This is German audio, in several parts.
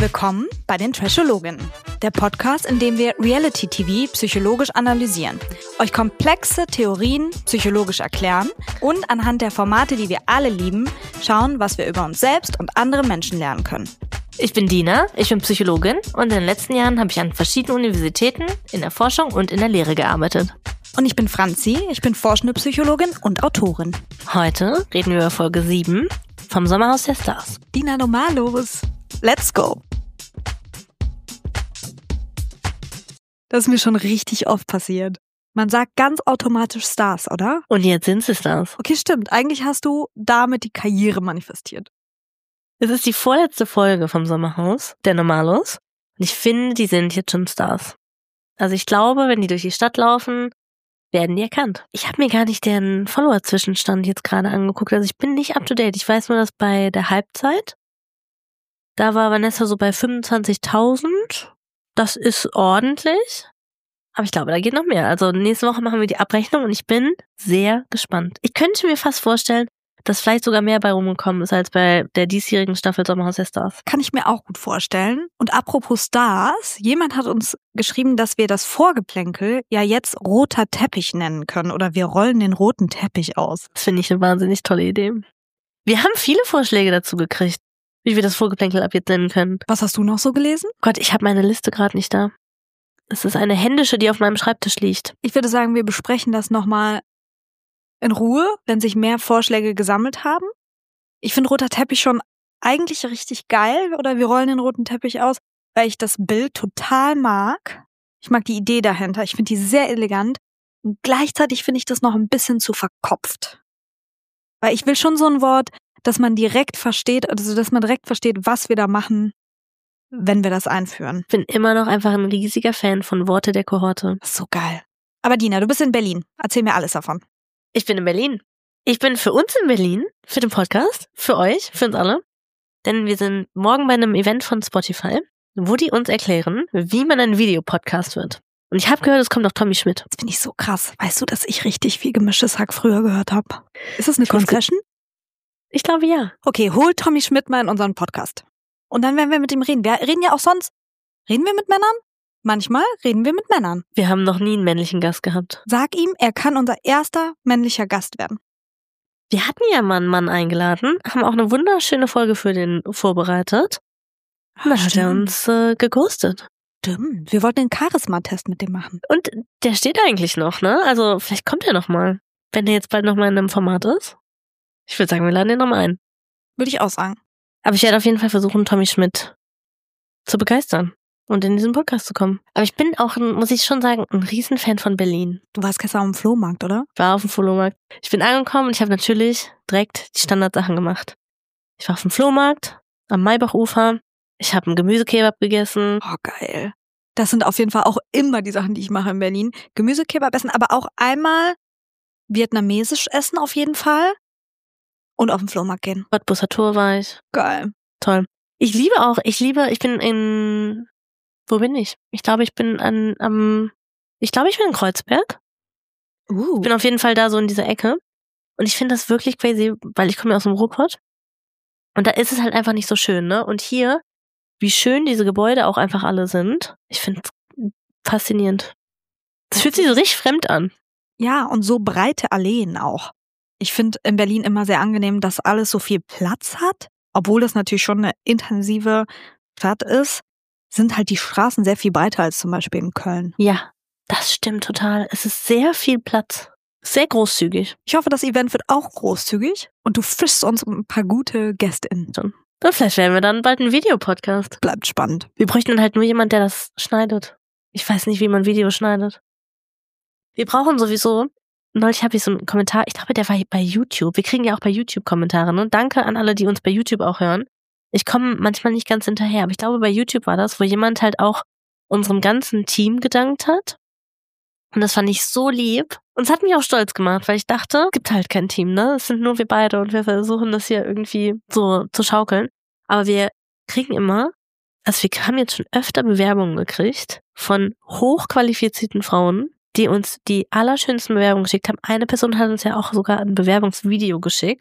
Willkommen bei den Trashologinnen, der Podcast, in dem wir Reality-TV psychologisch analysieren, euch komplexe Theorien psychologisch erklären und anhand der Formate, die wir alle lieben, schauen, was wir über uns selbst und andere Menschen lernen können. Ich bin Dina, ich bin Psychologin und in den letzten Jahren habe ich an verschiedenen Universitäten in der Forschung und in der Lehre gearbeitet. Und ich bin Franzi, ich bin forschende Psychologin und Autorin. Heute reden wir über Folge 7 vom Sommerhaus der Stars. Dina, normal los. Let's go. Das ist mir schon richtig oft passiert. Man sagt ganz automatisch Stars, oder? Und jetzt sind sie Stars. Okay, stimmt. Eigentlich hast du damit die Karriere manifestiert. Es ist die vorletzte Folge vom Sommerhaus der Normalos. Und ich finde, die sind jetzt schon Stars. Also ich glaube, wenn die durch die Stadt laufen, werden die erkannt. Ich habe mir gar nicht den Follower-Zwischenstand jetzt gerade angeguckt. Also ich bin nicht up to date. Ich weiß nur, dass bei der Halbzeit, da war Vanessa so bei 25.000. Das ist ordentlich. Aber ich glaube, da geht noch mehr. Also nächste Woche machen wir die Abrechnung und ich bin sehr gespannt. Ich könnte mir fast vorstellen, dass vielleicht sogar mehr bei rumgekommen ist als bei der diesjährigen Staffel Sommerhaus der Stars. Kann ich mir auch gut vorstellen. Und apropos Stars, jemand hat uns geschrieben, dass wir das Vorgeplänkel ja jetzt roter Teppich nennen können oder wir rollen den roten Teppich aus. Das finde ich eine wahnsinnig tolle Idee. Wir haben viele Vorschläge dazu gekriegt, wie wir das Vorgeplänkel ab jetzt nennen können. Was hast du noch so gelesen? Gott, ich habe meine Liste gerade nicht da. Es ist eine händische, die auf meinem Schreibtisch liegt. Ich würde sagen, wir besprechen das nochmal in Ruhe, wenn sich mehr Vorschläge gesammelt haben. Ich finde roter Teppich schon eigentlich richtig geil oder wir rollen den roten Teppich aus, weil ich das Bild total mag. Ich mag die Idee dahinter. Ich finde die sehr elegant und gleichzeitig finde ich das noch ein bisschen zu verkopft. Weil ich will schon so ein Wort, dass man direkt versteht, also dass man direkt versteht, was wir da machen, wenn wir das einführen. Ich bin immer noch einfach ein riesiger Fan von Worte der Kohorte. Das ist so geil. Aber Dina, du bist in Berlin. Erzähl mir alles davon. Ich bin in Berlin. Ich bin für uns in Berlin, für den Podcast, für euch, für uns alle. Denn wir sind morgen bei einem Event von Spotify, wo die uns erklären, wie man ein Videopodcast wird. Und ich habe gehört, es kommt auch Tommy Schmidt. Das finde ich so krass. Weißt du, dass ich richtig viel Gemischtes Hack früher gehört habe? Ist das eine Confession? Ich glaube, ja. Okay, hol Tommy Schmidt mal in unseren Podcast. Und dann werden wir mit ihm reden. Wir reden ja auch sonst. Reden wir mit Männern? Manchmal reden wir mit Männern. Wir haben noch nie einen männlichen Gast gehabt. Sag ihm, er kann unser erster männlicher Gast werden. Wir hatten ja mal einen Mann eingeladen, haben auch eine wunderschöne Folge für den vorbereitet. Und dann hat er uns geghostet. Stimmt. Wir wollten den Charisma-Test mit dem machen. Und der steht eigentlich noch, ne? Also vielleicht kommt er noch mal, wenn er jetzt bald noch mal in einem Format ist. Ich würde sagen, wir laden ihn noch mal ein. Würde ich auch sagen. Aber ich werde auf jeden Fall versuchen, Tommy Schmidt zu begeistern und in diesen Podcast zu kommen. Aber ich bin auch, muss ich schon sagen, ein Riesenfan von Berlin. Du warst gestern auf dem Flohmarkt, oder? War auf dem Flohmarkt. Ich bin angekommen und ich habe natürlich direkt die Standardsachen gemacht. Ich war auf dem Flohmarkt, am Maybachufer. Ich habe einen Gemüsekebab gegessen. Oh, geil. Das sind auf jeden Fall auch immer die Sachen, die ich mache in Berlin. Gemüsekebab essen, aber auch einmal vietnamesisch essen auf jeden Fall. Und auf den Flohmarkt gehen. Cottbuser Tor war ich. Geil. Toll. Ich bin in, wo bin ich? Ich glaube, ich bin ich bin in Kreuzberg. Ich bin auf jeden Fall da so in dieser Ecke. Und ich finde das wirklich crazy, weil ich komme ja aus dem Ruhrpott. Und da ist es halt einfach nicht so schön, ne? Und hier, wie schön diese Gebäude auch einfach alle sind. Ich finde es faszinierend. Es fühlt sich so richtig fremd an. Ja, und so breite Alleen auch. Ich finde in Berlin immer sehr angenehm, dass alles so viel Platz hat. Obwohl das natürlich schon eine intensive Stadt ist, sind halt die Straßen sehr viel breiter als zum Beispiel in Köln. Ja, das stimmt total. Es ist sehr viel Platz. Sehr großzügig. Ich hoffe, das Event wird auch großzügig und du fischst uns ein paar gute GästInnen. Und vielleicht werden wir dann bald ein Videopodcast. Bleibt spannend. Wir bräuchten dann halt nur jemand, der das schneidet. Ich weiß nicht, wie man Videos schneidet. Wir brauchen sowieso. Neulich habe ich so einen Kommentar, ich glaube, der war bei YouTube. Wir kriegen ja auch bei YouTube Kommentare. Ne? Danke an alle, die uns bei YouTube auch hören. Ich komme manchmal nicht ganz hinterher, aber ich glaube, bei YouTube war das, wo jemand halt auch unserem ganzen Team gedankt hat. Und das fand ich so lieb. Und es hat mich auch stolz gemacht, weil ich dachte, es gibt halt kein Team, ne? Es sind nur wir beide und wir versuchen das hier irgendwie so zu schaukeln. Aber wir kriegen immer, also wir haben jetzt schon öfter Bewerbungen gekriegt von hochqualifizierten Frauen, die uns die allerschönsten Bewerbungen geschickt haben. Eine Person hat uns ja auch sogar ein Bewerbungsvideo geschickt.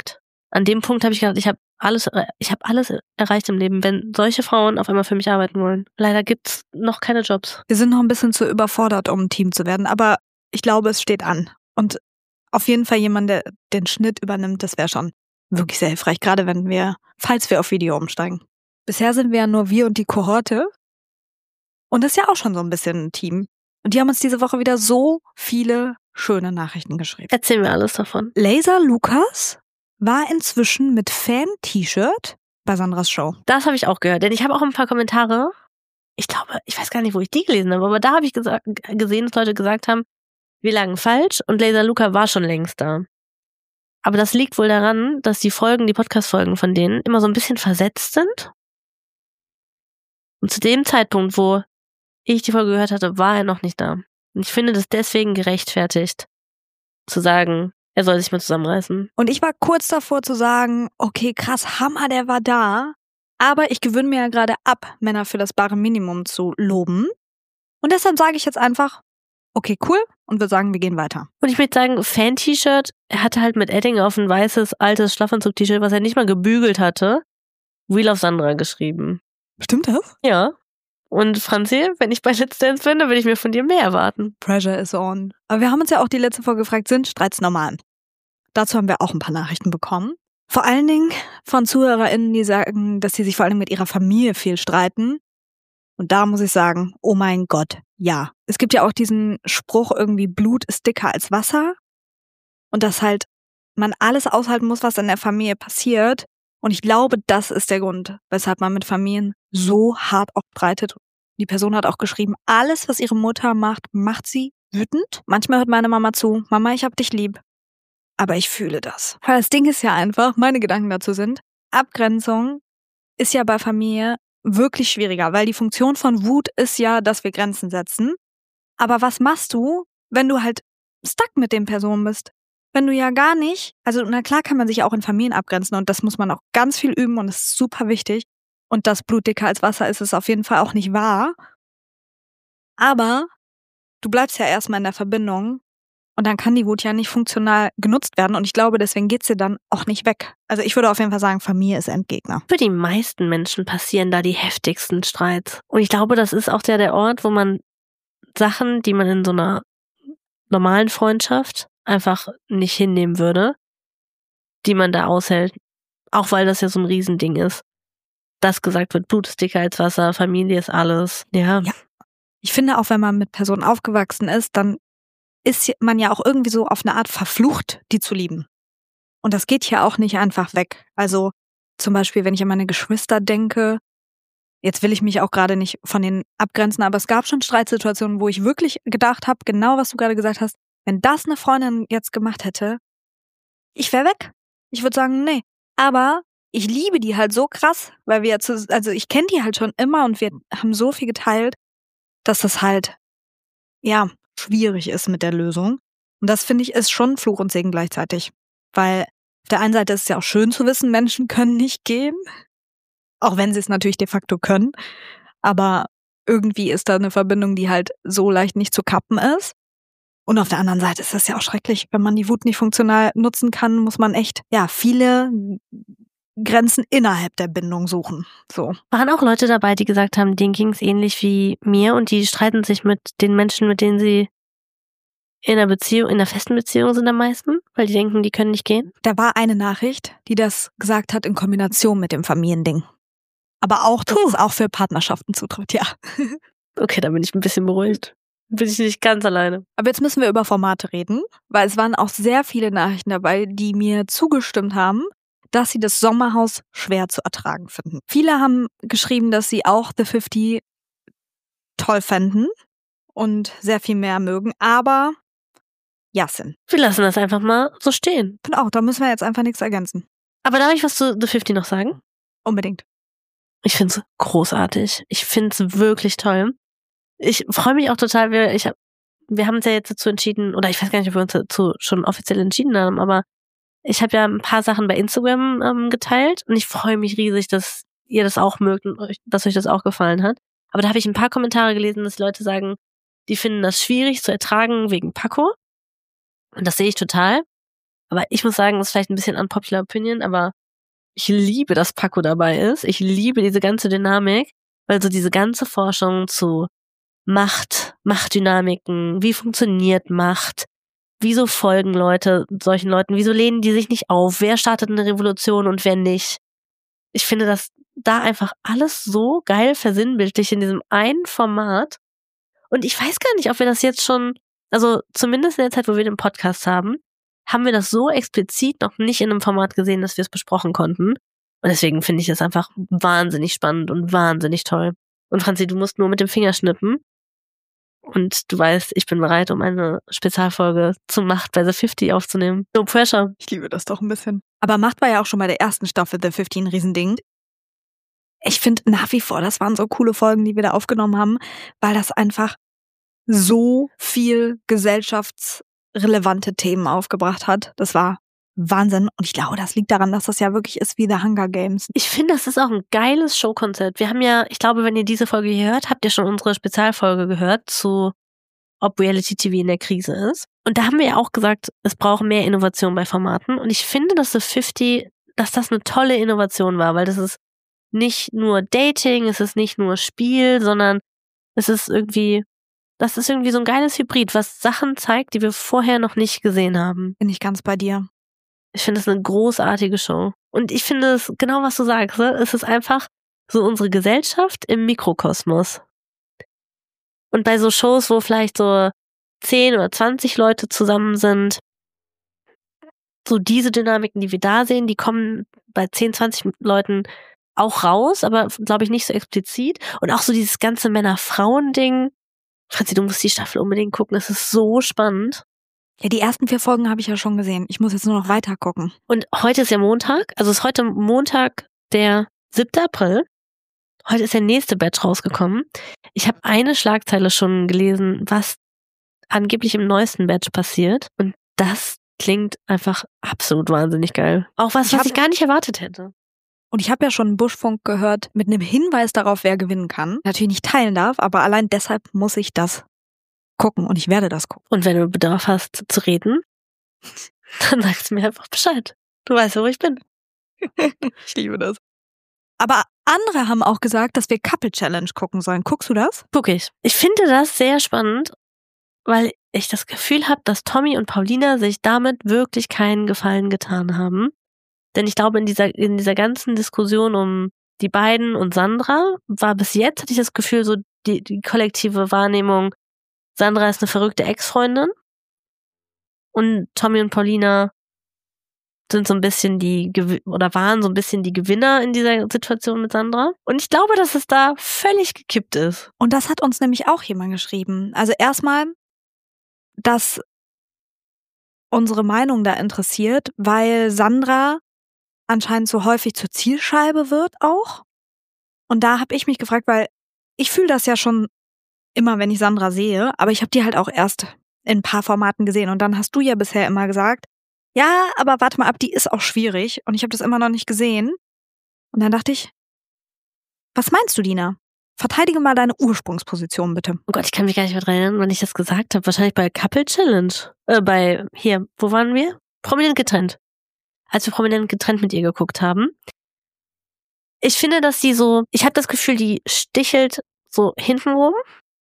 an dem Punkt habe ich gedacht, ich habe alles erreicht im Leben, wenn solche Frauen auf einmal für mich arbeiten wollen. Leider gibt's noch keine Jobs. Wir sind noch ein bisschen zu überfordert, um ein Team zu werden, aber ich glaube, es steht an. Und auf jeden Fall jemand, der den Schnitt übernimmt, das wäre schon wirklich sehr hilfreich, gerade falls wir auf Video umsteigen. Bisher sind wir ja nur wir und die Kohorte. Und das ist ja auch schon so ein bisschen ein Team. Und die haben uns diese Woche wieder so viele schöne Nachrichten geschrieben. Erzähl mir alles davon. Laser Lukas war inzwischen mit Fan-T-Shirt bei Sandras Show. Das habe ich auch gehört, denn ich habe auch ein paar Kommentare. Ich glaube, ich weiß gar nicht, wo ich die gelesen habe, aber da habe ich gesehen, dass Leute gesagt haben, wir lagen falsch und Laser Luca war schon längst da. Aber das liegt wohl daran, dass die Podcast-Folgen von denen immer so ein bisschen versetzt sind. Und zu dem Zeitpunkt, wo ich die Folge gehört hatte, war er noch nicht da. Und ich finde das deswegen gerechtfertigt, zu sagen, er soll sich mal zusammenreißen. Und ich war kurz davor zu sagen, okay, krass, Hammer, der war da. Aber ich gewöhne mir ja gerade ab, Männer für das bare Minimum zu loben. Und deshalb sage ich jetzt einfach, okay, cool. Und wir sagen, wir gehen weiter. Und ich möchte sagen, Fan-T-Shirt, er hatte halt mit Edding auf ein weißes, altes Schlafanzug-T-Shirt, was er nicht mal gebügelt hatte, Wheel of Sandra geschrieben. Stimmt das? Ja. Und Franzi, wenn ich bei Let's Dance bin, dann würde ich mir von dir mehr erwarten. Pressure is on. Aber wir haben uns ja auch die letzte Folge gefragt, sind Streits normal? Dazu haben wir auch ein paar Nachrichten bekommen. Vor allen Dingen von ZuhörerInnen, die sagen, dass sie sich vor allem mit ihrer Familie viel streiten. Und da muss ich sagen, oh mein Gott, ja. Es gibt ja auch diesen Spruch irgendwie, Blut ist dicker als Wasser. Und dass halt man alles aushalten muss, was in der Familie passiert. Und ich glaube, das ist der Grund, weshalb man mit Familien so hart auch streitet. Die Person hat auch geschrieben, alles, was ihre Mutter macht, macht sie wütend. Manchmal hört meine Mama zu, Mama, ich hab dich lieb. Aber ich fühle das. Weil das Ding ist ja einfach, meine Gedanken dazu sind, Abgrenzung ist ja bei Familie wirklich schwieriger, weil die Funktion von Wut ist ja, dass wir Grenzen setzen. Aber was machst du, wenn du halt stuck mit den Personen bist? Wenn du ja gar nicht, also na klar kann man sich auch in Familien abgrenzen und das muss man auch ganz viel üben und das ist super wichtig. Und dass Blut dicker als Wasser ist, ist auf jeden Fall auch nicht wahr. Aber du bleibst ja erstmal in der Verbindung und dann kann die Wut ja nicht funktional genutzt werden und ich glaube, deswegen geht's dir dann auch nicht weg. Also ich würde auf jeden Fall sagen, Familie ist Endgegner. Für die meisten Menschen passieren da die heftigsten Streits. Und ich glaube, das ist auch der Ort, wo man Sachen, die man in so einer normalen Freundschaft einfach nicht hinnehmen würde, die man da aushält. Auch weil das ja so ein Riesending ist. Dass gesagt wird, Blut ist dicker als Wasser, Familie ist alles. Ja. Ich finde auch, wenn man mit Personen aufgewachsen ist, dann ist man ja auch irgendwie so auf eine Art verflucht, die zu lieben. Und das geht ja auch nicht einfach weg. Also zum Beispiel, wenn ich an meine Geschwister denke, jetzt will ich mich auch gerade nicht von denen abgrenzen, aber es gab schon Streitsituationen, wo ich wirklich gedacht habe, genau was du gerade gesagt hast, wenn das eine Freundin jetzt gemacht hätte, ich wäre weg. Ich würde sagen, nee. Aber ich liebe die halt so krass, weil also ich kenne die halt schon immer und wir haben so viel geteilt, dass das halt, ja, schwierig ist mit der Lösung. Und das finde ich ist schon Fluch und Segen gleichzeitig. Weil auf der einen Seite ist es ja auch schön zu wissen, Menschen können nicht gehen. Auch wenn sie es natürlich de facto können. Aber irgendwie ist da eine Verbindung, die halt so leicht nicht zu kappen ist. Und auf der anderen Seite ist das ja auch schrecklich. Wenn man die Wut nicht funktional nutzen kann, muss man echt, ja, viele Grenzen innerhalb der Bindung suchen. So. Waren auch Leute dabei, die gesagt haben, denen ging es ähnlich wie mir und die streiten sich mit den Menschen, mit denen sie in einer festen Beziehung sind am meisten, weil die denken, die können nicht gehen? Da war eine Nachricht, die das gesagt hat in Kombination mit dem Familiending. Aber auch, dass es auch für Partnerschaften zutrifft, ja. Okay, da bin ich ein bisschen beruhigt. Bin ich nicht ganz alleine. Aber jetzt müssen wir über Formate reden, weil es waren auch sehr viele Nachrichten dabei, die mir zugestimmt haben, dass sie das Sommerhaus schwer zu ertragen finden. Viele haben geschrieben, dass sie auch The 50 toll fänden und sehr viel mehr mögen, aber Yasin. Wir lassen das einfach mal so stehen. Und auch, da müssen wir jetzt einfach nichts ergänzen. Aber darf ich was zu The 50 noch sagen? Unbedingt. Ich find's großartig. Ich find's wirklich toll. Ich freue mich auch total. Wir haben uns ja jetzt dazu entschieden, oder ich weiß gar nicht, ob wir uns dazu schon offiziell entschieden haben, aber ich habe ja ein paar Sachen bei Instagram geteilt und ich freue mich riesig, dass ihr das auch mögt und dass euch das auch gefallen hat. Aber da habe ich ein paar Kommentare gelesen, dass Leute sagen, die finden das schwierig zu ertragen wegen Paco. Und das sehe ich total. Aber ich muss sagen, das ist vielleicht ein bisschen unpopular opinion, aber ich liebe, dass Paco dabei ist. Ich liebe diese ganze Dynamik, weil so diese ganze Forschung zu Macht, Machtdynamiken, wie funktioniert Macht, wieso folgen Leute solchen Leuten, wieso lehnen die sich nicht auf, wer startet eine Revolution und wer nicht. Ich finde das da einfach alles so geil versinnbildlich in diesem einen Format. Und ich weiß gar nicht, ob wir das jetzt schon, also zumindest in der Zeit, wo wir den Podcast haben wir das so explizit noch nicht in einem Format gesehen, dass wir es besprochen konnten. Und deswegen finde ich das einfach wahnsinnig spannend und wahnsinnig toll. Und Franzi, du musst nur mit dem Finger schnippen. Und du weißt, ich bin bereit, um eine Spezialfolge zu Macht bei The 50 aufzunehmen. No pressure. Ich liebe das doch ein bisschen. Aber Macht war ja auch schon bei der ersten Staffel The 50 ein Riesending. Ich finde nach wie vor, das waren so coole Folgen, die wir da aufgenommen haben, weil das einfach so viel gesellschaftsrelevante Themen aufgebracht hat. Das war Wahnsinn. Und ich glaube, das liegt daran, dass das ja wirklich ist wie The Hunger Games. Ich finde, das ist auch ein geiles Showkonzept. Wir haben ja, ich glaube, wenn ihr diese Folge hier hört, habt ihr schon unsere Spezialfolge gehört zu ob Reality TV in der Krise ist. Und da haben wir ja auch gesagt, es braucht mehr Innovation bei Formaten. Und ich finde, dass The 50, dass das eine tolle Innovation war, weil das ist nicht nur Dating, es ist nicht nur Spiel, sondern das ist irgendwie so ein geiles Hybrid, was Sachen zeigt, die wir vorher noch nicht gesehen haben. Bin ich ganz bei dir. Ich finde es eine großartige Show. Und ich finde es, genau was du sagst, ne? Es ist einfach so unsere Gesellschaft im Mikrokosmos. Und bei so Shows, wo vielleicht so 10 oder 20 Leute zusammen sind, so diese Dynamiken, die wir da sehen, die kommen bei 10, 20 Leuten auch raus, aber glaube ich nicht so explizit. Und auch so dieses ganze Männer-Frauen-Ding. Franzi, du musst die Staffel unbedingt gucken, es ist so spannend. Ja, die ersten 4 Folgen habe ich ja schon gesehen. Ich muss jetzt nur noch weiter gucken. Und heute ist ja Montag, also ist heute Montag, der 7. April. Heute ist der nächste Batch rausgekommen. Ich habe eine Schlagzeile schon gelesen, was angeblich im neuesten Batch passiert. Und das klingt einfach absolut wahnsinnig geil. Auch was ich gar nicht erwartet hätte. Und ich habe ja schon einen Buschfunk gehört mit einem Hinweis darauf, wer gewinnen kann. Natürlich nicht teilen darf, aber allein deshalb muss ich das gucken und ich werde das gucken. Und wenn du Bedarf hast zu reden, dann sagst du mir einfach Bescheid. Du weißt, wo ich bin. Ich liebe das. Aber andere haben auch gesagt, dass wir Couple Challenge gucken sollen. Guckst du das? Guck ich. Ich finde das sehr spannend, weil ich das Gefühl habe, dass Tommy und Paulina sich damit wirklich keinen Gefallen getan haben. Denn ich glaube, in dieser ganzen Diskussion um die beiden und Sandra war bis jetzt, hatte ich das Gefühl, so die kollektive Wahrnehmung, Sandra ist eine verrückte Ex-Freundin und Tommy und Paulina sind so ein bisschen waren so ein bisschen die Gewinner in dieser Situation mit Sandra. Und ich glaube, dass es da völlig gekippt ist. Und das hat uns nämlich auch jemand geschrieben. Also erstmal, dass unsere Meinung da interessiert, weil Sandra anscheinend so häufig zur Zielscheibe wird auch. Und da habe ich mich gefragt, weil ich fühle das ja schon immer, wenn ich Sandra sehe, aber ich habe die halt auch erst in ein paar Formaten gesehen. Und dann hast du ja bisher immer gesagt, ja, aber warte mal ab, die ist auch schwierig. Und ich habe das immer noch nicht gesehen. Und dann dachte ich, was meinst du, Dina? Verteidige mal deine Ursprungsposition, bitte. Oh Gott, ich kann mich gar nicht mehr dran erinnern, wann ich das gesagt habe. Wahrscheinlich bei Couple Challenge. Wo waren wir? Prominent getrennt. Als wir Prominent getrennt mit ihr geguckt haben. Ich finde, dass ich habe das Gefühl, die stichelt so hintenrum.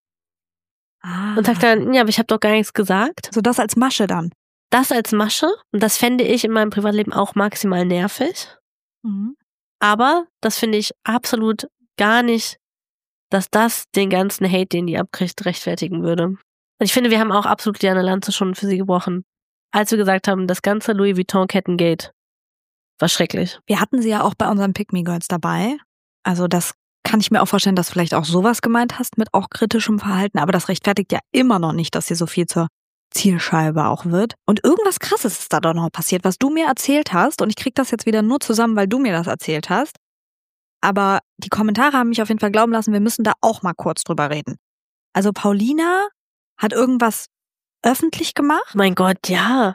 Und sagt dann, ja, aber ich habe doch gar nichts gesagt. So das als Masche dann. Das als Masche. Und das fände ich in meinem Privatleben auch maximal nervig. Mhm. Aber das finde ich absolut gar nicht, dass das den ganzen Hate, den die abkriegt, rechtfertigen würde. Und ich finde, wir haben auch absolut die eine Lanze schon für sie gebrochen. Als wir gesagt haben, das ganze Louis Vuitton Kettengate war schrecklich. Wir hatten sie ja auch bei unseren Pick Me Girls dabei. Also das kann ich mir auch vorstellen, dass du vielleicht auch sowas gemeint hast mit auch kritischem Verhalten. Aber das rechtfertigt ja immer noch nicht, dass sie so viel zur Zielscheibe auch wird. Und irgendwas Krasses ist da doch noch passiert, was du mir erzählt hast. Und ich krieg das jetzt wieder nur zusammen, weil du mir das erzählt hast. Aber die Kommentare haben mich auf jeden Fall glauben lassen, wir müssen da auch mal kurz drüber reden. Also Paulina hat irgendwas öffentlich gemacht? Mein Gott, ja.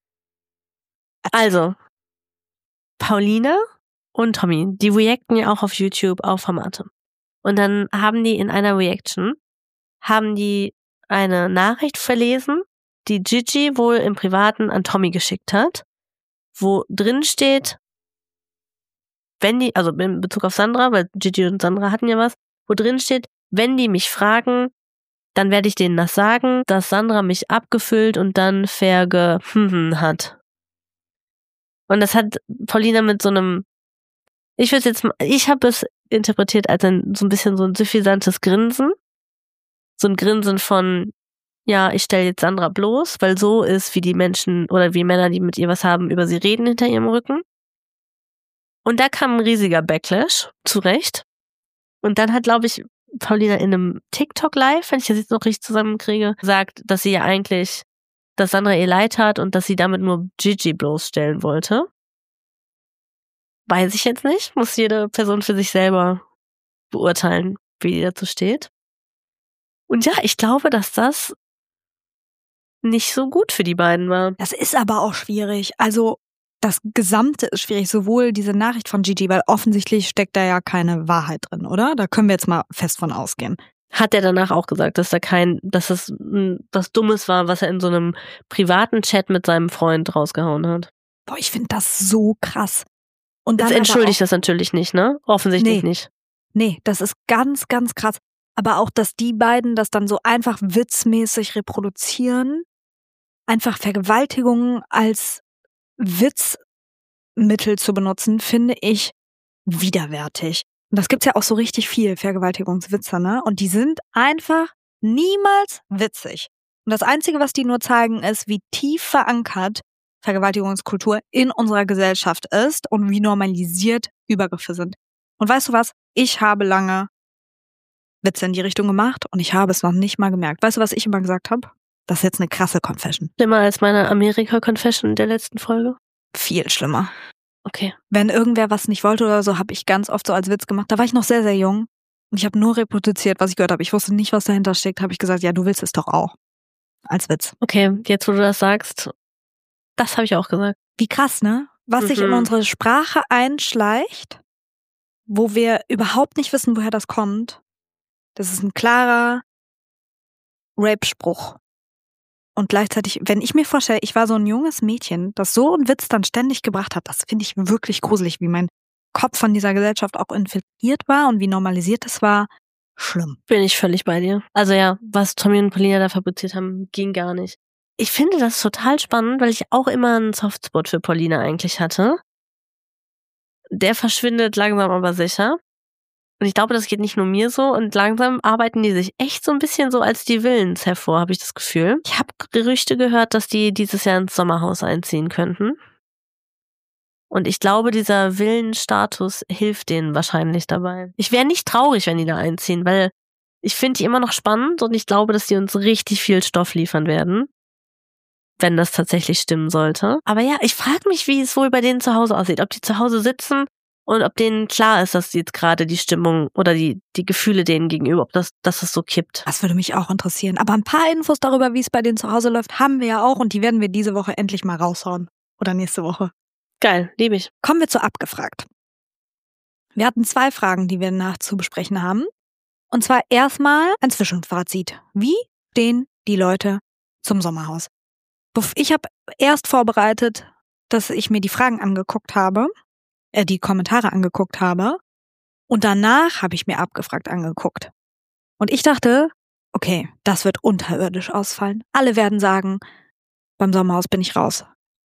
Also, Paulina und Tommy, die reacten ja auch auf YouTube auf Formate. Und dann haben die in einer Reaction, eine Nachricht verlesen, die Gigi wohl im Privaten an Tommy geschickt hat, wo drin steht, also in Bezug auf Sandra, weil Gigi und Sandra hatten ja was, wo drin steht, wenn die mich fragen, dann werde ich denen das sagen, dass Sandra mich abgefüllt und dann hat. Und das hat Paulina mit so einem, ich habe es interpretiert als so ein bisschen so ein suffisantes Grinsen. So ein Grinsen von, ja, ich stelle jetzt Sandra bloß, weil so ist, wie die Menschen oder wie Männer, die mit ihr was haben, über sie reden hinter ihrem Rücken. Und da kam ein riesiger Backlash, zu Recht. Und dann hat, glaube ich, Paulina in einem TikTok-Live, wenn ich das jetzt noch richtig zusammenkriege, gesagt, dass sie ja eigentlich, dass Sandra ihr leid hat und dass sie damit nur Gigi bloßstellen wollte. Weiß ich jetzt nicht. Muss jede Person für sich selber beurteilen, wie die dazu steht. Und ja, ich glaube, dass das nicht so gut für die beiden war. Das ist aber auch schwierig. Also das Gesamte ist schwierig, sowohl diese Nachricht von Gigi, weil offensichtlich steckt da ja keine Wahrheit drin, oder? Da können wir jetzt mal fest von ausgehen. Hat er danach auch gesagt, dass es was Dummes war, was er in so einem privaten Chat mit seinem Freund rausgehauen hat. Boah, ich finde das so krass. Und dann entschuldigt das natürlich nicht, ne? Offensichtlich nicht. Nee, das ist ganz, ganz krass. Aber auch, dass die beiden das dann so einfach witzmäßig reproduzieren, einfach Vergewaltigungen als Witzmittel zu benutzen, finde ich widerwärtig. Und das gibt's ja auch so richtig viel, Vergewaltigungswitze, ne? Und die sind einfach niemals witzig. Und das Einzige, was die nur zeigen, ist, wie tief verankert Vergewaltigungskultur in unserer Gesellschaft ist und wie normalisiert Übergriffe sind. Und weißt du was? Ich habe lange Witze in die Richtung gemacht und ich habe es noch nicht mal gemerkt. Weißt du, was ich immer gesagt habe? Das ist jetzt eine krasse Confession. Schlimmer als meine Amerika-Confession in der letzten Folge? Viel schlimmer. Okay. Wenn irgendwer was nicht wollte oder so, habe ich ganz oft so als Witz gemacht. Da war ich noch sehr, sehr jung und ich habe nur reproduziert, was ich gehört habe. Ich wusste nicht, was dahinter steckt. Habe ich gesagt, ja, du willst es doch auch. Als Witz. Okay, jetzt wo du das sagst, das habe ich auch gesagt. Wie krass, ne? Was sich in unsere Sprache einschleicht, wo wir überhaupt nicht wissen, woher das kommt. Das ist ein klarer Rape-Spruch. Und gleichzeitig, wenn ich mir vorstelle, ich war so ein junges Mädchen, das so einen Witz dann ständig gebracht hat, das finde ich wirklich gruselig, wie mein Kopf von dieser Gesellschaft auch infiltriert war und wie normalisiert es war. Schlimm. Bin ich völlig bei dir. Also ja, was Tommy und Paulina da fabriziert haben, ging gar nicht. Ich finde das total spannend, weil ich auch immer einen Softspot für Paulina eigentlich hatte. Der verschwindet langsam aber sicher. Und ich glaube, das geht nicht nur mir so. Und langsam arbeiten die sich echt so ein bisschen so als die Villens hervor, habe ich das Gefühl. Ich habe Gerüchte gehört, dass die dieses Jahr ins Sommerhaus einziehen könnten. Und ich glaube, dieser Villenstatus hilft denen wahrscheinlich dabei. Ich wäre nicht traurig, wenn die da einziehen, weil ich finde die immer noch spannend und ich glaube, dass die uns richtig viel Stoff liefern werden, wenn das tatsächlich stimmen sollte. Aber ja, ich frage mich, wie es wohl bei denen zu Hause aussieht. Ob die zu Hause sitzen und ob denen klar ist, dass jetzt gerade die Stimmung oder die Gefühle denen gegenüber, dass es so kippt. Das würde mich auch interessieren. Aber ein paar Infos darüber, wie es bei denen zu Hause läuft, haben wir ja auch und die werden wir diese Woche endlich mal raushauen. Oder nächste Woche. Geil, liebe ich. Kommen wir zu abgefragt. Wir hatten 2 Fragen, die wir zu besprechen haben. Und zwar erstmal ein Zwischenfazit. Wie stehen die Leute zum Sommerhaus? Ich habe erst vorbereitet, dass ich mir die Fragen angeguckt habe, die Kommentare angeguckt habe. Und danach habe ich mir abgefragt angeguckt. Und ich dachte, okay, das wird unterirdisch ausfallen. Alle werden sagen, beim Sommerhaus bin ich raus.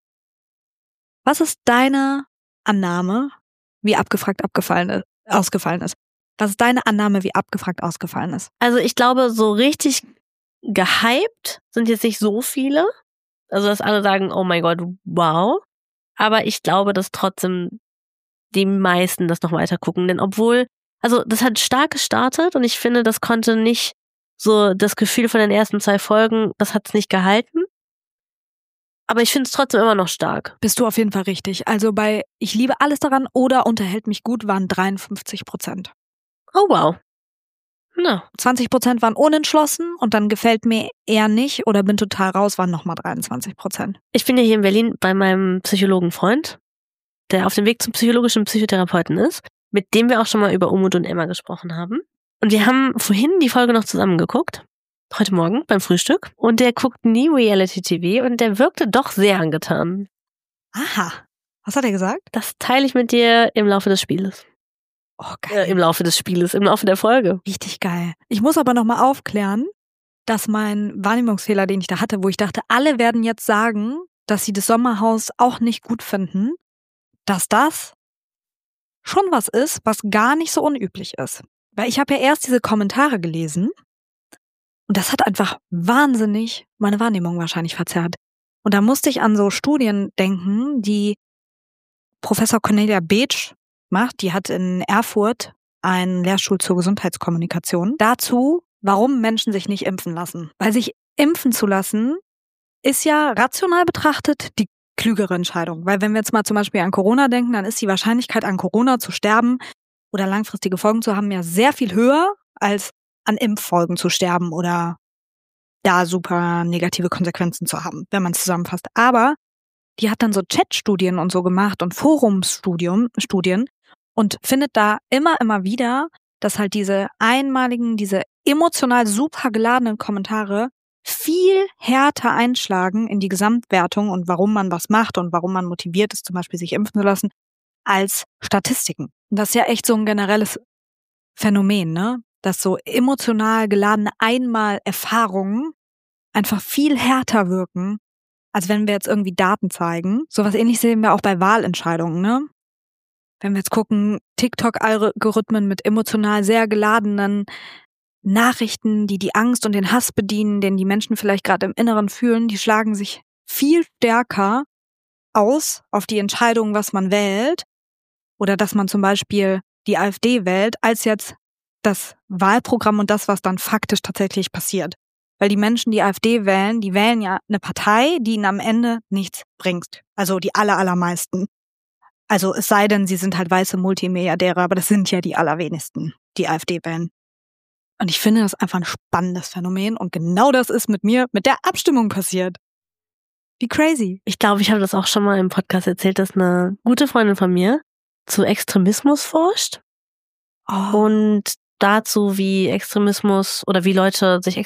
Was ist deine Annahme, wie abgefragt ausgefallen ist? Was ist deine Annahme, wie abgefragt ausgefallen ist? Also ich glaube, so richtig gehypt sind jetzt nicht so viele. Also dass alle sagen, oh mein Gott, wow. Aber ich glaube, dass trotzdem die meisten das noch weiter gucken. Denn also das hat stark gestartet und ich finde, das konnte nicht so das Gefühl von den ersten 2 Folgen, das hat es nicht gehalten. Aber ich finde es trotzdem immer noch stark. Bist du auf jeden Fall richtig. Also bei Ich liebe alles daran oder Unterhält mich gut waren 53%. Oh wow. No. 20% waren unentschlossen und dann gefällt mir eher nicht oder bin total raus, waren nochmal 23%. Ich bin ja hier in Berlin bei meinem Psychologenfreund, der auf dem Weg zum psychologischen Psychotherapeuten ist, mit dem wir auch schon mal über Umut und Emma gesprochen haben. Und wir haben vorhin die Folge noch zusammen geguckt. Heute Morgen beim Frühstück. Und der guckt nie Reality-TV und der wirkte doch sehr angetan. Aha. Was hat er gesagt? Das teile ich mit dir im Laufe des Spieles. Oh, geil. Im Laufe des Spieles, im Laufe der Folge. Richtig geil. Ich muss aber nochmal aufklären, dass mein Wahrnehmungsfehler, den ich da hatte, wo ich dachte, alle werden jetzt sagen, dass sie das Sommerhaus auch nicht gut finden, dass das schon was ist, was gar nicht so unüblich ist. Weil ich habe ja erst diese Kommentare gelesen und das hat einfach wahnsinnig meine Wahrnehmung wahrscheinlich verzerrt. Und da musste ich an so Studien denken, die Professor Cornelia Beetsch macht. Die hat in Erfurt einen Lehrstuhl zur Gesundheitskommunikation. Dazu, warum Menschen sich nicht impfen lassen. Weil sich impfen zu lassen, ist ja rational betrachtet die klügere Entscheidung. Weil wenn wir jetzt mal zum Beispiel an Corona denken, dann ist die Wahrscheinlichkeit an Corona zu sterben oder langfristige Folgen zu haben ja sehr viel höher als an Impffolgen zu sterben oder da super negative Konsequenzen zu haben, wenn man es zusammenfasst. Aber die hat dann so Chat-Studien und so gemacht und Forumsstudien und findet da immer wieder, dass halt diese einmaligen, diese emotional super geladenen Kommentare viel härter einschlagen in die Gesamtwertung und warum man was macht und warum man motiviert ist, zum Beispiel sich impfen zu lassen, als Statistiken. Und das ist ja echt so ein generelles Phänomen, ne? Dass so emotional geladene Einmal-Erfahrungen einfach viel härter wirken, als wenn wir jetzt irgendwie Daten zeigen. Sowas Ähnliches sehen wir auch bei Wahlentscheidungen, ne? Wenn wir jetzt gucken, TikTok-Algorithmen mit emotional sehr geladenen Nachrichten, die Angst und den Hass bedienen, den die Menschen vielleicht gerade im Inneren fühlen, die schlagen sich viel stärker aus auf die Entscheidung, was man wählt oder dass man zum Beispiel die AfD wählt, als jetzt das Wahlprogramm und das, was dann faktisch tatsächlich passiert. Weil die Menschen, die AfD wählen, die wählen ja eine Partei, die ihnen am Ende nichts bringt. Also die allermeisten. Also es sei denn, sie sind halt weiße Multimilliardäre, aber das sind ja die allerwenigsten, die AfD wählen. Und ich finde das einfach ein spannendes Phänomen und genau das ist mit mir, mit der Abstimmung passiert. Wie crazy. Ich glaube, ich habe das auch schon mal im Podcast erzählt, dass eine gute Freundin von mir zu Extremismus forscht und dazu, wie Extremismus oder wie Leute sich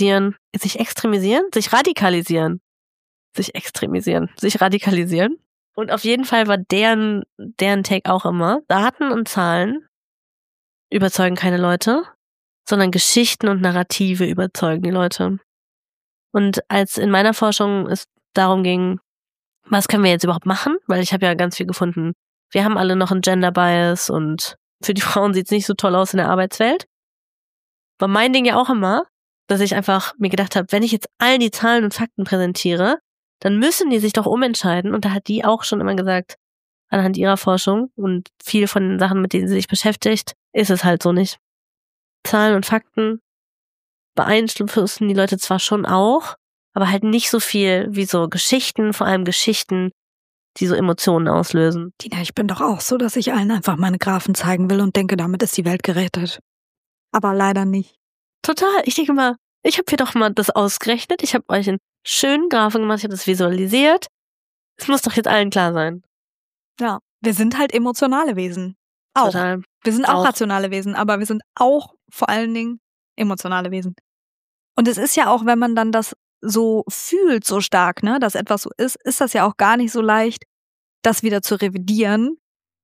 radikalisieren. Und auf jeden Fall war deren Take auch immer, Daten und Zahlen überzeugen keine Leute, sondern Geschichten und Narrative überzeugen die Leute. Und als in meiner Forschung es darum ging, was können wir jetzt überhaupt machen? Weil ich habe ja ganz viel gefunden. Wir haben alle noch einen Gender Bias und für die Frauen sieht es nicht so toll aus in der Arbeitswelt. War mein Ding ja auch immer, dass ich einfach mir gedacht habe, wenn ich jetzt allen die Zahlen und Fakten präsentiere, dann müssen die sich doch umentscheiden. Und da hat die auch schon immer gesagt, anhand ihrer Forschung und viele von den Sachen, mit denen sie sich beschäftigt, ist es halt so nicht. Zahlen und Fakten beeinflussen die Leute zwar schon auch, aber halt nicht so viel wie so Geschichten, vor allem Geschichten, die so Emotionen auslösen. Tina, ich bin doch auch so, dass ich allen einfach meine Graphen zeigen will und denke, damit ist die Welt gerettet. Aber leider nicht. Total. Ich denke mal, ich habe hier doch mal das ausgerechnet. Ich habe euch einen schönen Graphen gemacht, ich habe das visualisiert. Es muss doch jetzt allen klar sein. Ja, wir sind halt emotionale Wesen. Auch. Total. Wir sind auch rationale Wesen, aber wir sind auch vor allen Dingen emotionale Wesen. Und es ist ja auch, wenn man dann das so fühlt, so stark, ne, dass etwas so ist das ja auch gar nicht so leicht, das wieder zu revidieren.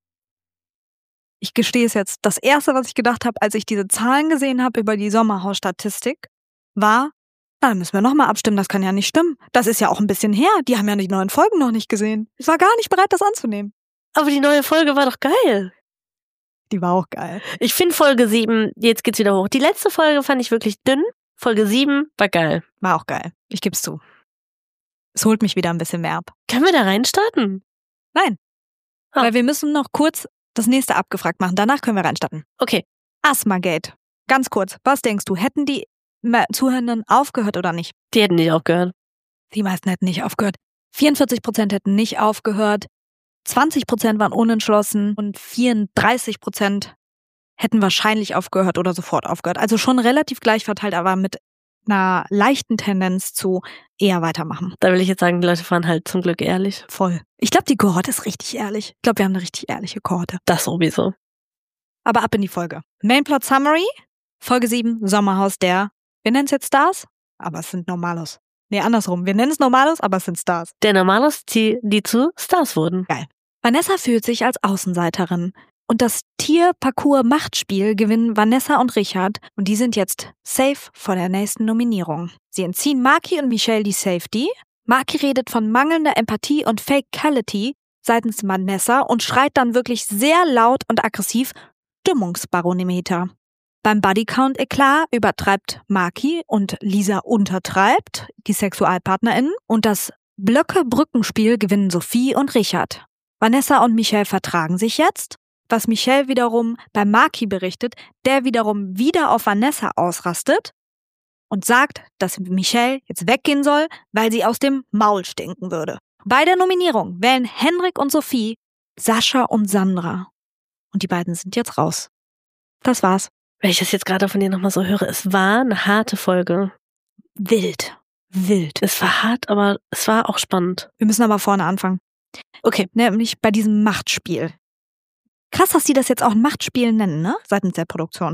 Ich gestehe es jetzt, das Erste, was ich gedacht habe, als ich diese Zahlen gesehen habe über die Sommerhausstatistik, war, na, dann müssen wir nochmal abstimmen, das kann ja nicht stimmen. Das ist ja auch ein bisschen her, die haben ja die neuen Folgen noch nicht gesehen. Ich war gar nicht bereit, das anzunehmen. Aber die neue Folge war doch geil. Die war auch geil. Ich finde Folge 7, jetzt geht's wieder hoch. Die letzte Folge fand ich wirklich dünn. Folge 7 war geil. War auch geil. Ich geb's zu. Es holt mich wieder ein bisschen mehr ab. Können wir da reinstarten? Nein. Weil wir müssen noch kurz das nächste abgefragt machen. Danach können wir reinstarten. Okay. Asthma-Gate. Ganz kurz. Was denkst du? Hätten die Zuhörenden aufgehört oder nicht? Die hätten nicht aufgehört. Die meisten hätten nicht aufgehört. 44% hätten nicht aufgehört. 20% waren unentschlossen und 34% hätten wahrscheinlich aufgehört oder sofort aufgehört. Also schon relativ gleich verteilt, aber mit einer leichten Tendenz zu eher weitermachen. Da will ich jetzt sagen, die Leute waren halt zum Glück ehrlich. Voll. Ich glaube, die Kohorte ist richtig ehrlich. Ich glaube, wir haben eine richtig ehrliche Kohorte. Das sowieso. Aber ab in die Folge. Mainplot Summary, Folge 7, Sommerhaus der, wir nennen es jetzt Stars, aber es sind Normalos. Nee, andersrum. Wir nennen es Normalos, aber es sind Stars. Der Normalos, die zu Stars wurden. Geil. Vanessa fühlt sich als Außenseiterin. Und das Tierparcours-Machtspiel gewinnen Vanessa und Richard und die sind jetzt safe vor der nächsten Nominierung. Sie entziehen Maki und Michelle die Safety. Maki redet von mangelnder Empathie und Fakeality seitens Vanessa und schreit dann wirklich sehr laut und aggressiv Stimmungsbarometer. Beim Bodycount-Eklat übertreibt Maki und Lisa untertreibt, die SexualpartnerInnen, und das Blöcke-Brückenspiel gewinnen Sophie und Richard. Vanessa und Michelle vertragen sich jetzt, was Michelle wiederum bei Maki berichtet, der wiederum wieder auf Vanessa ausrastet und sagt, dass Michelle jetzt weggehen soll, weil sie aus dem Maul stinken würde. Bei der Nominierung wählen Henrik und Sophie Sascha und Sandra. Und die beiden sind jetzt raus. Das war's. Wenn ich das jetzt gerade von dir nochmal so höre, es war eine harte Folge. Wild. Es war hart, aber es war auch spannend. Wir müssen aber vorne anfangen. Okay. Nämlich bei diesem Machtspiel. Krass, dass die das jetzt auch ein Machtspiel nennen, ne? Seitens der Produktion.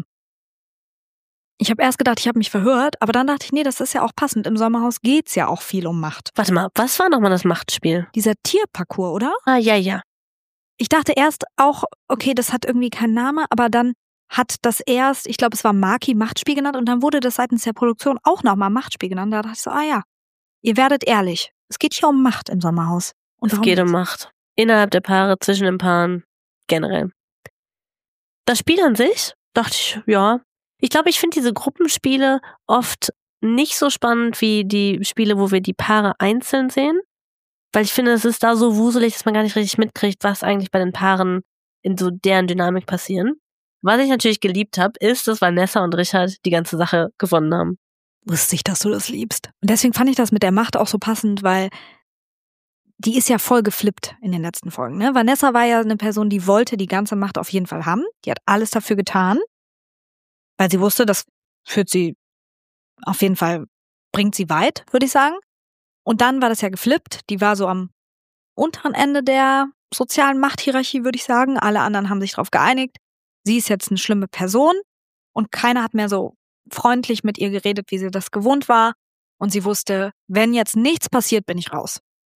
Ich habe erst gedacht, ich habe mich verhört, aber dann dachte ich, nee, das ist ja auch passend. Im Sommerhaus geht's ja auch viel um Macht. Warte mal, was war nochmal das Machtspiel? Dieser Tierparcours, oder? Ah, ja. Ich dachte erst auch, okay, das hat irgendwie keinen Namen, aber dann hat das erst, ich glaube, es war Maki Machtspiel genannt und dann wurde das seitens der Produktion auch nochmal Machtspiel genannt. Da dachte ich so, ja, ihr werdet ehrlich. Es geht hier um Macht im Sommerhaus. Und es geht um Macht. Innerhalb der Paare, zwischen den Paaren, generell. Das Spiel an sich, dachte ich, ja. Ich glaube, ich finde diese Gruppenspiele oft nicht so spannend wie die Spiele, wo wir die Paare einzeln sehen. Weil ich finde, es ist da so wuselig, dass man gar nicht richtig mitkriegt, was eigentlich bei den Paaren in so deren Dynamik passieren. Was ich natürlich geliebt habe, ist, dass Vanessa und Richard die ganze Sache gewonnen haben. Wusste ich, dass du das liebst. Und deswegen fand ich das mit der Macht auch so passend, weil die ist ja voll geflippt in den letzten Folgen. Ne? Vanessa war ja eine Person, die wollte die ganze Macht auf jeden Fall haben. Die hat alles dafür getan, weil sie wusste, das führt sie auf jeden Fall, bringt sie weit, würde ich sagen. Und dann war das ja geflippt. Die war so am unteren Ende der sozialen Machthierarchie, würde ich sagen. Alle anderen haben sich darauf geeinigt. Sie ist jetzt eine schlimme Person und keiner hat mehr so freundlich mit ihr geredet, wie sie das gewohnt war. Und sie wusste, wenn jetzt nichts passiert, bin ich raus.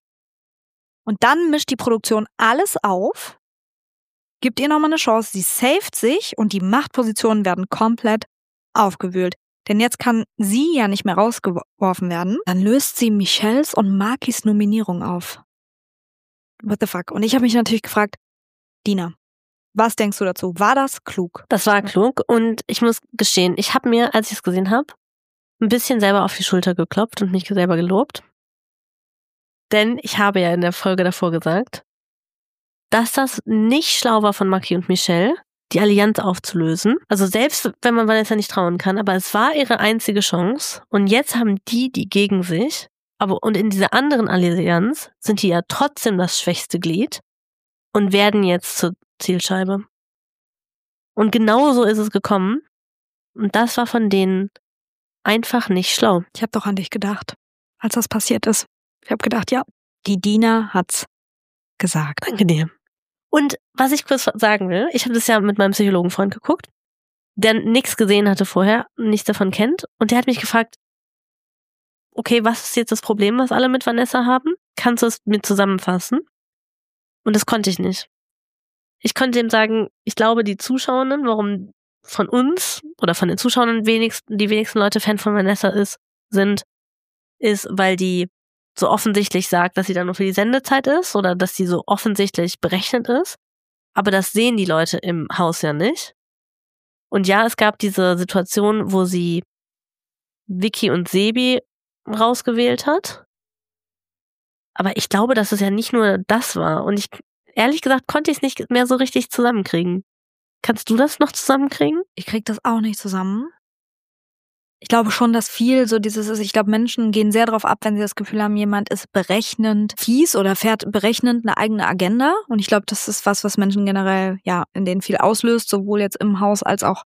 Und dann mischt die Produktion alles auf, gibt ihr nochmal eine Chance, sie saved sich und die Machtpositionen werden komplett aufgewühlt. Denn jetzt kann sie ja nicht mehr rausgeworfen werden. Dann löst sie Michelles und Makis Nominierung auf. What the fuck? Und ich habe mich natürlich gefragt, Dina, was denkst du dazu? War das klug? Das war klug und ich muss gestehen, ich habe mir, als ich es gesehen habe, ein bisschen selber auf die Schulter geklopft und mich selber gelobt. Denn ich habe ja in der Folge davor gesagt, dass das nicht schlau war von Maki und Michelle, die Allianz aufzulösen. Also selbst wenn man Vanessa nicht trauen kann, aber es war ihre einzige Chance. Und jetzt haben die gegen sich. Und in dieser anderen Allianz sind die ja trotzdem das schwächste Glied und werden jetzt zur Zielscheibe. Und genau so ist es gekommen. Und das war von denen einfach nicht schlau. Ich habe doch an dich gedacht, als das passiert ist. Ich habe gedacht, ja, die Dina hat's gesagt. Danke dir. Und was ich kurz sagen will, ich habe das ja mit meinem Psychologenfreund geguckt, der nichts gesehen hatte vorher, nichts davon kennt. Und der hat mich gefragt, okay, was ist jetzt das Problem, was alle mit Vanessa haben? Kannst du es mir zusammenfassen? Und das konnte ich nicht. Ich konnte ihm sagen, ich glaube, die Zuschauenden, warum von uns oder von den Zuschauern die wenigsten Leute Fan von Vanessa sind, weil die so offensichtlich sagt, dass sie dann nur für die Sendezeit ist oder dass sie so offensichtlich berechnet ist. Aber das sehen die Leute im Haus ja nicht. Und ja, es gab diese Situation, wo sie Vicky und Sebi rausgewählt hat. Aber ich glaube, dass es ja nicht nur das war. Und ehrlich gesagt, konnte ich es nicht mehr so richtig zusammenkriegen. Kannst du das noch zusammenkriegen? Ich krieg das auch nicht zusammen. Ich glaube schon, dass viel so dieses ist. Ich glaube, Menschen gehen sehr darauf ab, wenn sie das Gefühl haben, jemand ist berechnend fies oder fährt berechnend eine eigene Agenda. Und ich glaube, das ist was Menschen generell, ja, in denen viel auslöst, sowohl jetzt im Haus als auch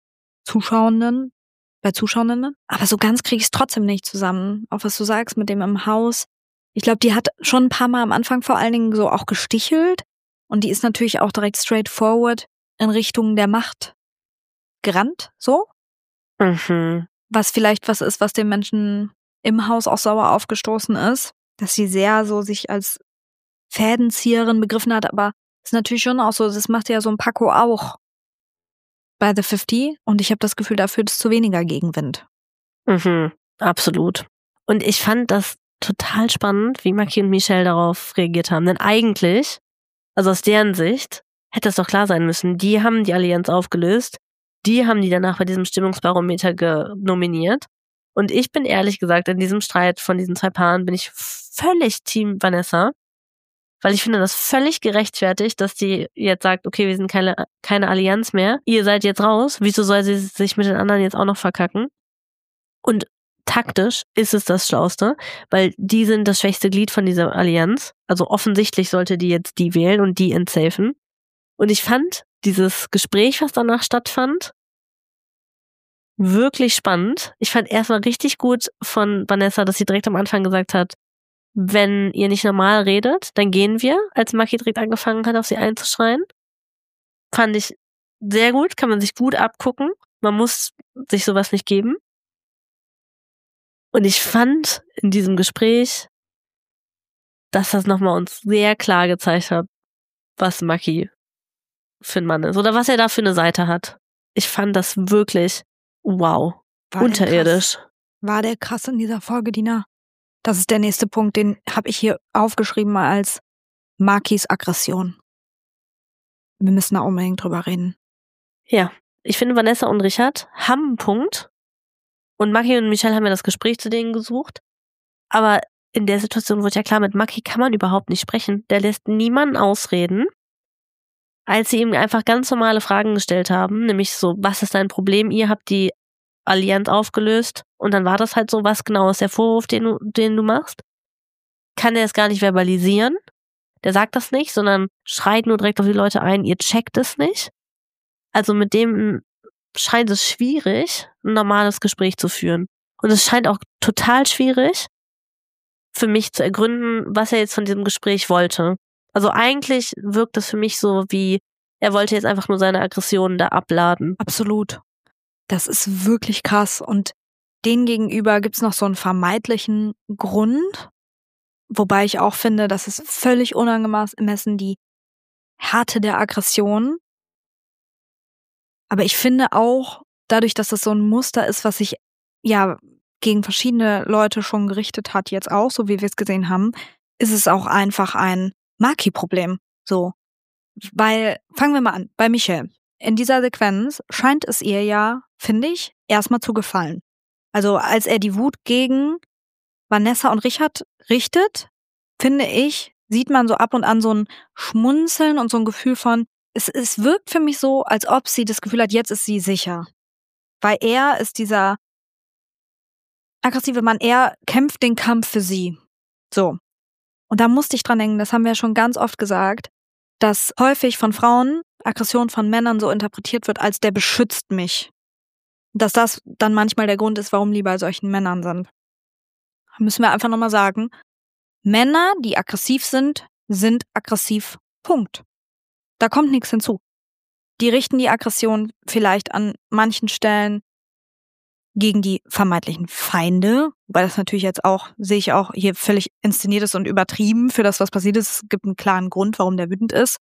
bei Zuschauenden. Aber so ganz kriege ich es trotzdem nicht zusammen. Auch was du sagst mit dem im Haus. Ich glaube, die hat schon ein paar Mal am Anfang vor allen Dingen so auch gestichelt. Und die ist natürlich auch direkt straightforward in Richtung der Macht gerannt, so. Mhm. Was vielleicht was ist, was den Menschen im Haus auch sauer aufgestoßen ist, dass sie sehr so sich als Fädenzieherin begriffen hat, aber ist natürlich schon auch so, das macht ja so ein Paco auch bei The 50 und ich habe das Gefühl, da führt es zu weniger Gegenwind. Absolut. Und ich fand das total spannend, wie Maki und Michelle darauf reagiert haben. Denn eigentlich, also aus deren Sicht, hätte es doch klar sein müssen, die haben die Allianz aufgelöst, die haben die danach bei diesem Stimmungsbarometer nominiert. Und ich bin ehrlich gesagt, in diesem Streit von diesen 2 Paaren bin ich völlig Team Vanessa, weil ich finde das völlig gerechtfertigt, dass die jetzt sagt, okay, wir sind keine Allianz mehr, ihr seid jetzt raus, wieso soll sie sich mit den anderen jetzt auch noch verkacken? Und taktisch ist es das Schlauste, weil die sind das schwächste Glied von dieser Allianz, also offensichtlich sollte die jetzt die wählen und die entsafen. Und ich fand dieses Gespräch, was danach stattfand, wirklich spannend. Ich fand erstmal richtig gut von Vanessa, dass sie direkt am Anfang gesagt hat, wenn ihr nicht normal redet, dann gehen wir, als Maki direkt angefangen hat, auf sie einzuschreien. Fand ich sehr gut, kann man sich gut abgucken. Man muss sich sowas nicht geben. Und ich fand in diesem Gespräch, dass das nochmal uns sehr klar gezeigt hat, was Maki für ein Mann ist oder was er da für eine Seite hat. Ich fand das wirklich, wow, unterirdisch. War der krass in dieser Folge, Dina? Das ist der nächste Punkt, den habe ich hier aufgeschrieben als Makis Aggression. Wir müssen da unbedingt drüber reden. Ja, ich finde, Vanessa und Richard haben einen Punkt. Und Maki und Michelle haben ja das Gespräch zu denen gesucht. Aber in der Situation wurde ja klar, mit Maki kann man überhaupt nicht sprechen. Der lässt niemanden ausreden. Als sie ihm einfach ganz normale Fragen gestellt haben, nämlich so, was ist dein Problem? Ihr habt die Allianz aufgelöst. Und dann war das halt so, was genau ist der Vorwurf, den du machst? Kann er es gar nicht verbalisieren? Der sagt das nicht, sondern schreit nur direkt auf die Leute ein, ihr checkt es nicht. Also mit dem scheint es schwierig, ein normales Gespräch zu führen. Und es scheint auch total schwierig, für mich zu ergründen, was er jetzt von diesem Gespräch wollte. Also eigentlich wirkt es für mich so, wie er wollte jetzt einfach nur seine Aggressionen da abladen. Absolut. Das ist wirklich krass. Und denen gegenüber gibt's noch so einen vermeintlichen Grund, wobei ich auch finde, das ist völlig unangemessen, die Härte der Aggression. Aber ich finde auch, dadurch, dass das so ein Muster ist, was sich ja gegen verschiedene Leute schon gerichtet hat, jetzt auch, so wie wir es gesehen haben, ist es auch einfach ein Maki-Problem. So. Weil, fangen wir mal an, bei Michelle. In dieser Sequenz scheint es ihr ja, finde ich, erstmal zu gefallen. Also als er die Wut gegen Vanessa und Richard richtet, finde ich, sieht man so ab und an so ein Schmunzeln und so ein Gefühl von, es wirkt für mich so, als ob sie das Gefühl hat, jetzt ist sie sicher. Weil er ist dieser aggressive Mann, er kämpft den Kampf für sie. So. Und da musste ich dran denken, das haben wir ja schon ganz oft gesagt, dass häufig von Frauen Aggression von Männern so interpretiert wird, als der beschützt mich. Dass das dann manchmal der Grund ist, warum die bei solchen Männern sind. Da müssen wir einfach nochmal sagen, Männer, die aggressiv sind aggressiv. Punkt. Da kommt nichts hinzu. Die richten die Aggression vielleicht an manchen Stellen gegen die vermeintlichen Feinde, weil das natürlich jetzt auch, sehe ich auch, hier völlig inszeniert ist und übertrieben für das, was passiert ist. Es gibt einen klaren Grund, warum der wütend ist.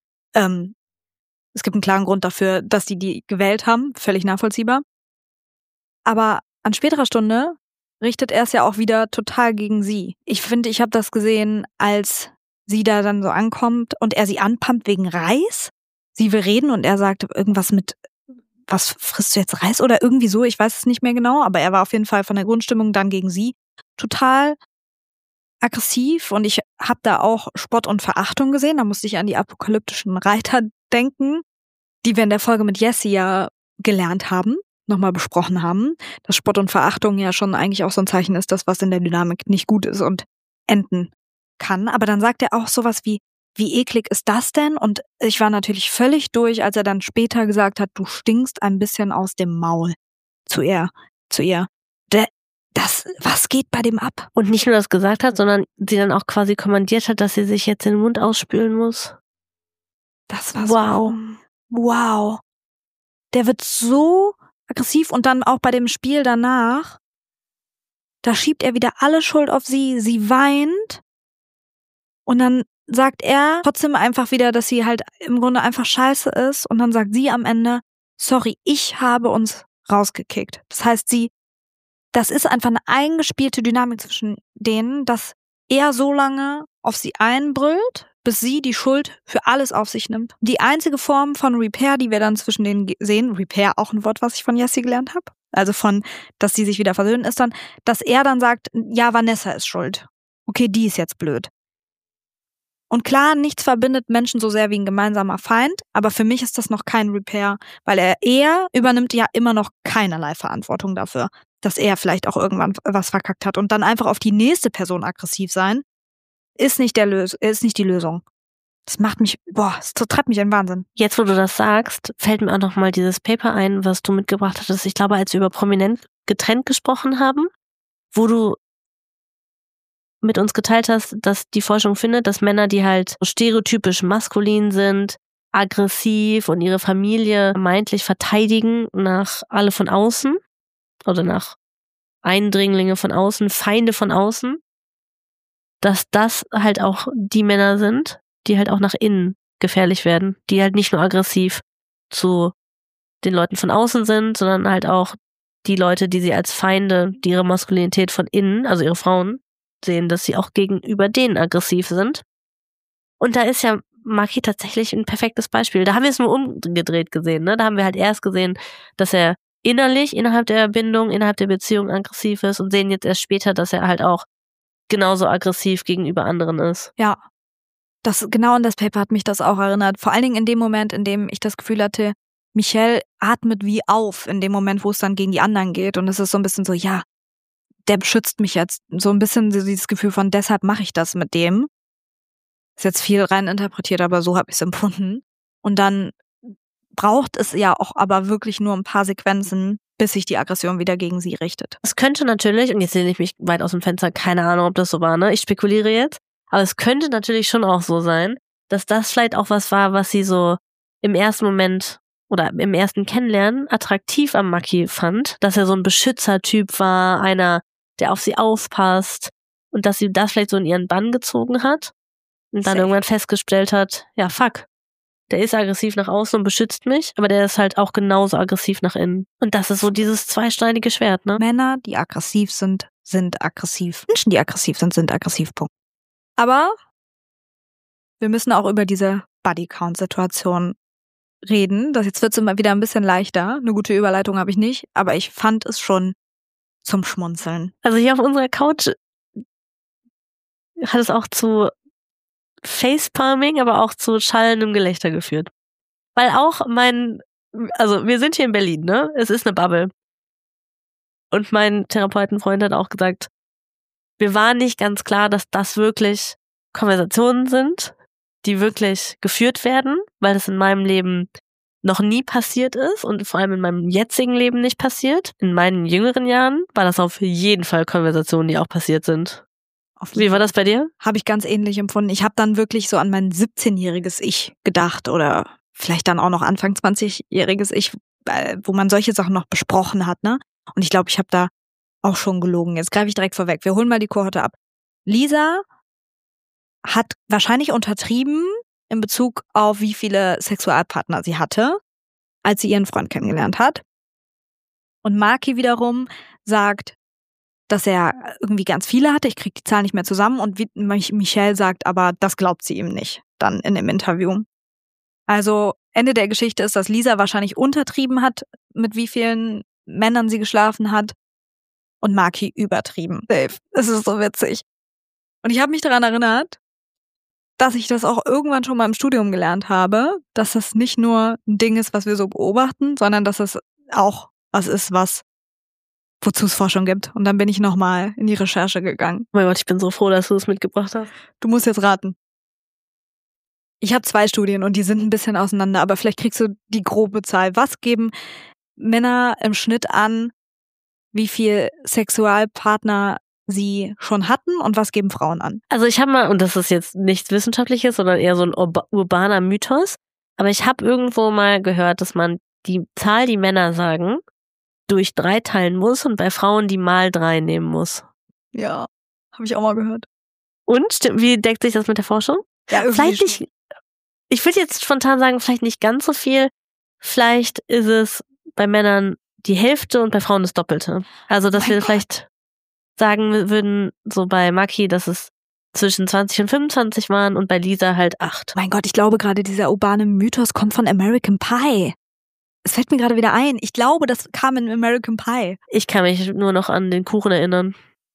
Es gibt einen klaren Grund dafür, dass die gewählt haben, völlig nachvollziehbar. Aber an späterer Stunde richtet er es ja auch wieder total gegen sie. Ich finde, ich habe das gesehen, als sie da dann so ankommt und er sie anpumpt wegen Reis. Sie will reden und er sagt irgendwas mit, was frisst du jetzt, Reis oder irgendwie so, ich weiß es nicht mehr genau, aber er war auf jeden Fall von der Grundstimmung dann gegen sie total aggressiv und ich habe da auch Spott und Verachtung gesehen. Da musste ich an die apokalyptischen Reiter denken, die wir in der Folge mit Jessie ja gelernt haben, nochmal besprochen haben, dass Spott und Verachtung ja schon eigentlich auch so ein Zeichen ist, dass was in der Dynamik nicht gut ist und enden kann. Aber dann sagt er auch sowas wie eklig ist das denn? Und ich war natürlich völlig durch, als er dann später gesagt hat, du stinkst ein bisschen aus dem Maul zu ihr. Was geht bei dem ab? Und nicht nur das gesagt hat, sondern sie dann auch quasi kommandiert hat, dass sie sich jetzt den Mund ausspülen muss. Das war so. Wow. Der wird so aggressiv und dann auch bei dem Spiel danach, da schiebt er wieder alle Schuld auf sie. Sie weint und dann sagt er trotzdem einfach wieder, dass sie halt im Grunde einfach scheiße ist und dann sagt sie am Ende, sorry, ich habe uns rausgekickt. Das heißt, das ist einfach eine eingespielte Dynamik zwischen denen, dass er so lange auf sie einbrüllt, bis sie die Schuld für alles auf sich nimmt. Die einzige Form von Repair, die wir dann zwischen denen sehen, Repair, auch ein Wort, was ich von Jessie gelernt habe, also dass sie sich wieder versöhnen, ist dann, dass er dann sagt, ja, Vanessa ist schuld. Okay, die ist jetzt blöd. Und klar, nichts verbindet Menschen so sehr wie ein gemeinsamer Feind, aber für mich ist das noch kein Repair, weil er übernimmt ja immer noch keinerlei Verantwortung dafür, dass er vielleicht auch irgendwann was verkackt hat. Und dann einfach auf die nächste Person aggressiv sein, ist nicht die Lösung. Das treibt mich in Wahnsinn. Jetzt, wo du das sagst, fällt mir auch noch mal dieses Paper ein, was du mitgebracht hattest. Ich glaube, als wir über prominent getrennt gesprochen haben, wo du mit uns geteilt hast, dass die Forschung findet, dass Männer, die halt stereotypisch maskulin sind, aggressiv und ihre Familie vermeintlich verteidigen nach alle von außen oder nach Eindringlinge von außen, Feinde von außen, dass das halt auch die Männer sind, die halt auch nach innen gefährlich werden, die halt nicht nur aggressiv zu den Leuten von außen sind, sondern halt auch die Leute, die sie als Feinde, die ihre Maskulinität von innen, also ihre Frauen, sehen, dass sie auch gegenüber denen aggressiv sind. Und da ist ja Maki tatsächlich ein perfektes Beispiel. Da haben wir es nur umgedreht gesehen, ne? Da haben wir halt erst gesehen, dass er innerlich, innerhalb der Bindung, innerhalb der Beziehung aggressiv ist und sehen jetzt erst später, dass er halt auch genauso aggressiv gegenüber anderen ist. Ja, genau an das Paper hat mich das auch erinnert. Vor allen Dingen in dem Moment, in dem ich das Gefühl hatte, Michelle atmet wie auf, in dem Moment, wo es dann gegen die anderen geht. Und es ist so ein bisschen so, ja, der beschützt mich jetzt. So ein bisschen dieses Gefühl von, deshalb mache ich das mit dem. Ist jetzt viel rein interpretiert, aber so habe ich es empfunden. Und dann braucht es ja auch aber wirklich nur ein paar Sequenzen, bis sich die Aggression wieder gegen sie richtet. Es könnte natürlich, und jetzt lehne ich mich weit aus dem Fenster, keine Ahnung, ob das so war, ne? Ich spekuliere jetzt. Aber es könnte natürlich schon auch so sein, dass das vielleicht auch was war, was sie so im ersten Moment oder im ersten Kennenlernen attraktiv am Maki fand, dass er so ein Beschützertyp war, einer, der auf sie aufpasst und dass sie das vielleicht so in ihren Bann gezogen hat und dann irgendwann festgestellt hat, ja fuck, der ist aggressiv nach außen und beschützt mich, aber der ist halt auch genauso aggressiv nach innen. Und das ist so dieses zweischneidige Schwert, ne? Männer, die aggressiv sind aggressiv. Menschen, die aggressiv sind aggressiv. Punkt. Aber wir müssen auch über diese Bodycount-Situation reden. Jetzt wird es immer wieder ein bisschen leichter. Eine gute Überleitung habe ich nicht, aber ich fand es schon zum Schmunzeln. Also hier auf unserer Couch hat es auch zu Facepalming, aber auch zu schallendem Gelächter geführt. Weil auch wir sind hier in Berlin, ne? Es ist eine Bubble. Und mein Therapeutenfreund hat auch gesagt, wir waren nicht ganz klar, dass das wirklich Konversationen sind, die wirklich geführt werden, weil das in meinem Leben noch nie passiert ist und vor allem in meinem jetzigen Leben nicht passiert. In meinen jüngeren Jahren war das auf jeden Fall Konversationen, die auch passiert sind. Wie war das bei dir? Habe ich ganz ähnlich empfunden. Ich habe dann wirklich so an mein 17-jähriges Ich gedacht oder vielleicht dann auch noch Anfang 20-jähriges Ich, wo man solche Sachen noch besprochen hat, ne? Und ich glaube, ich habe da auch schon gelogen. Jetzt greife ich direkt vorweg. Wir holen mal die Kohorte ab. Lisa hat wahrscheinlich untertrieben in Bezug auf wie viele Sexualpartner sie hatte, als sie ihren Freund kennengelernt hat. Und Maki wiederum sagt, dass er irgendwie ganz viele hatte. Ich kriege die Zahl nicht mehr zusammen. Und Michelle sagt aber, das glaubt sie ihm nicht, dann in dem Interview. Also Ende der Geschichte ist, dass Lisa wahrscheinlich untertrieben hat, mit wie vielen Männern sie geschlafen hat. Und Maki übertrieben. Es ist so witzig. Und ich habe mich daran erinnert, dass ich das auch irgendwann schon mal im Studium gelernt habe, dass das nicht nur ein Ding ist, was wir so beobachten, sondern dass es auch was ist, wozu es Forschung gibt. Und dann bin ich nochmal in die Recherche gegangen. Oh mein Gott, ich bin so froh, dass du das mitgebracht hast. Du musst jetzt raten. Ich habe 2 Studien und die sind ein bisschen auseinander, aber vielleicht kriegst du die grobe Zahl. Was geben Männer im Schnitt an, wie viel Sexualpartner sie schon hatten und was geben Frauen an? Also ich habe mal, und das ist jetzt nichts Wissenschaftliches, sondern eher so ein urbaner Mythos, aber ich habe irgendwo mal gehört, dass man die Zahl, die Männer sagen, durch 3 teilen muss und bei Frauen die mal 3 nehmen muss. Ja, habe ich auch mal gehört. Und wie deckt sich das mit der Forschung? Ja, irgendwie Vielleicht nicht, ich würde jetzt spontan sagen, vielleicht nicht ganz so viel. Vielleicht ist es bei Männern die Hälfte und bei Frauen das Doppelte. Also, dass Mein wir Gott. vielleicht sagen würden, so bei Maki, dass es zwischen 20 und 25 waren und bei Lisa halt 8. Mein Gott, ich glaube gerade, dieser urbane Mythos kommt von American Pie. Es fällt mir gerade wieder ein. Ich glaube, das kam in American Pie. Ich kann mich nur noch an den Kuchen erinnern.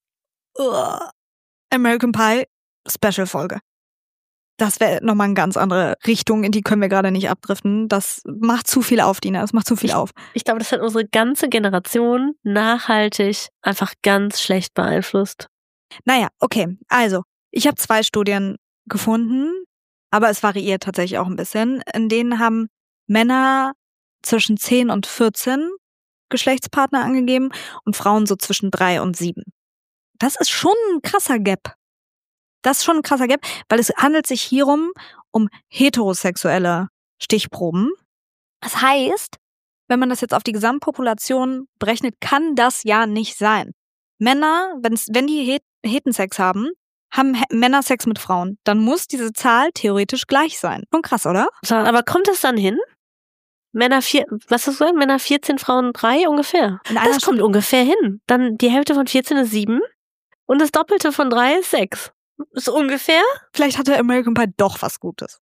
American Pie, Special-Folge. Das wäre nochmal eine ganz andere Richtung, in die können wir gerade nicht abdriften. Das macht zu viel auf, Dina. Das macht zu viel auf. Ich glaube, das hat unsere ganze Generation nachhaltig einfach ganz schlecht beeinflusst. Naja, okay. Also, ich habe 2 Studien gefunden, aber es variiert tatsächlich auch ein bisschen. In denen haben Männer zwischen 10 und 14 Geschlechtspartner angegeben und Frauen so zwischen 3 und 7. Das ist schon ein krasser Gap. Weil es handelt sich hierum um heterosexuelle Stichproben. Das heißt, wenn man das jetzt auf die Gesamtpopulation berechnet, kann das ja nicht sein. Männer, wenn die Hetensex haben Männer Sex mit Frauen. Dann muss diese Zahl theoretisch gleich sein. Schon krass, oder? Aber kommt es dann hin? Was hast du gesagt? Männer 14, Frauen 3 ungefähr. Das kommt ungefähr hin. Dann die Hälfte von 14 ist 7 und das Doppelte von 3 ist 6. Ist ungefähr? Vielleicht hatte American Pie doch was Gutes.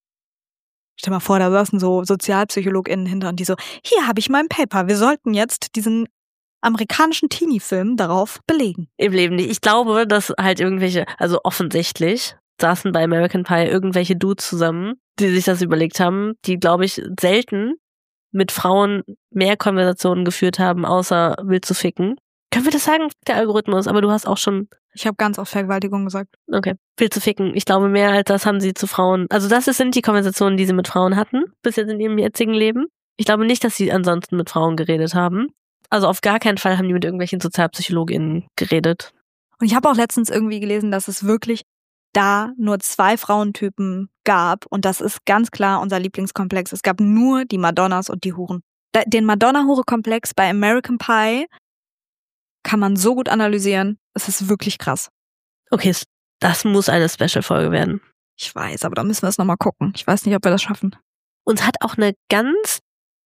Stell mal vor, da saßen so SozialpsychologInnen hinter und die so, hier habe ich mein Paper, wir sollten jetzt diesen amerikanischen Teenie-Film darauf belegen. Im Leben nicht. Ich glaube, dass halt also offensichtlich saßen bei American Pie irgendwelche Dudes zusammen, die sich das überlegt haben, die, glaube ich, selten mit Frauen mehr Konversationen geführt haben, außer wild zu ficken. Können wir das sagen? Der Algorithmus, aber du hast auch schon... Ich habe ganz oft Vergewaltigung gesagt. Okay, wild zu ficken. Ich glaube, mehr als das haben sie zu Frauen... Also sind die Konversationen, die sie mit Frauen hatten, bis jetzt in ihrem jetzigen Leben. Ich glaube nicht, dass sie ansonsten mit Frauen geredet haben. Also auf gar keinen Fall haben die mit irgendwelchen SozialpsychologInnen geredet. Und ich habe auch letztens irgendwie gelesen, dass es wirklich da nur 2 Frauentypen gab. Und das ist ganz klar unser Lieblingskomplex. Es gab nur die Madonnas und die Huren. Den Madonna-Hure-Komplex bei American Pie kann man so gut analysieren. Es ist wirklich krass. Okay, das muss eine Special-Folge werden. Ich weiß, aber da müssen wir es nochmal gucken. Ich weiß nicht, ob wir das schaffen. Uns hat auch eine ganz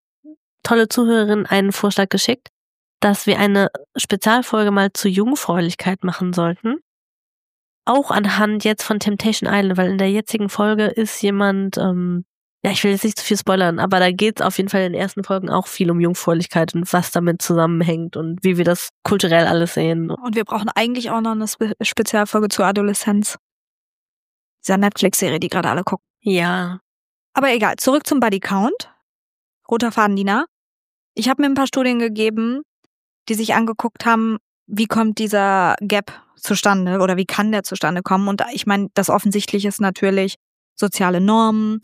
tolle Zuhörerin einen Vorschlag geschickt, dass wir eine Spezialfolge mal zur Jungfräulichkeit machen sollten. Auch anhand jetzt von Temptation Island, weil in der jetzigen Folge ist jemand, ich will jetzt nicht zu viel spoilern, aber da geht es auf jeden Fall in den ersten Folgen auch viel um Jungfräulichkeit und was damit zusammenhängt und wie wir das kulturell alles sehen. Und wir brauchen eigentlich auch noch eine Spezialfolge zur Adoleszenz. Dieser Netflix-Serie, die gerade alle gucken. Ja. Aber egal, zurück zum Body Count. Roter Faden, Dina. Ich habe mir ein paar Studien gegeben, die sich angeguckt haben, wie kommt dieser Gap zustande oder wie kann der zustande kommen. Und ich meine, das Offensichtliche ist natürlich soziale Normen.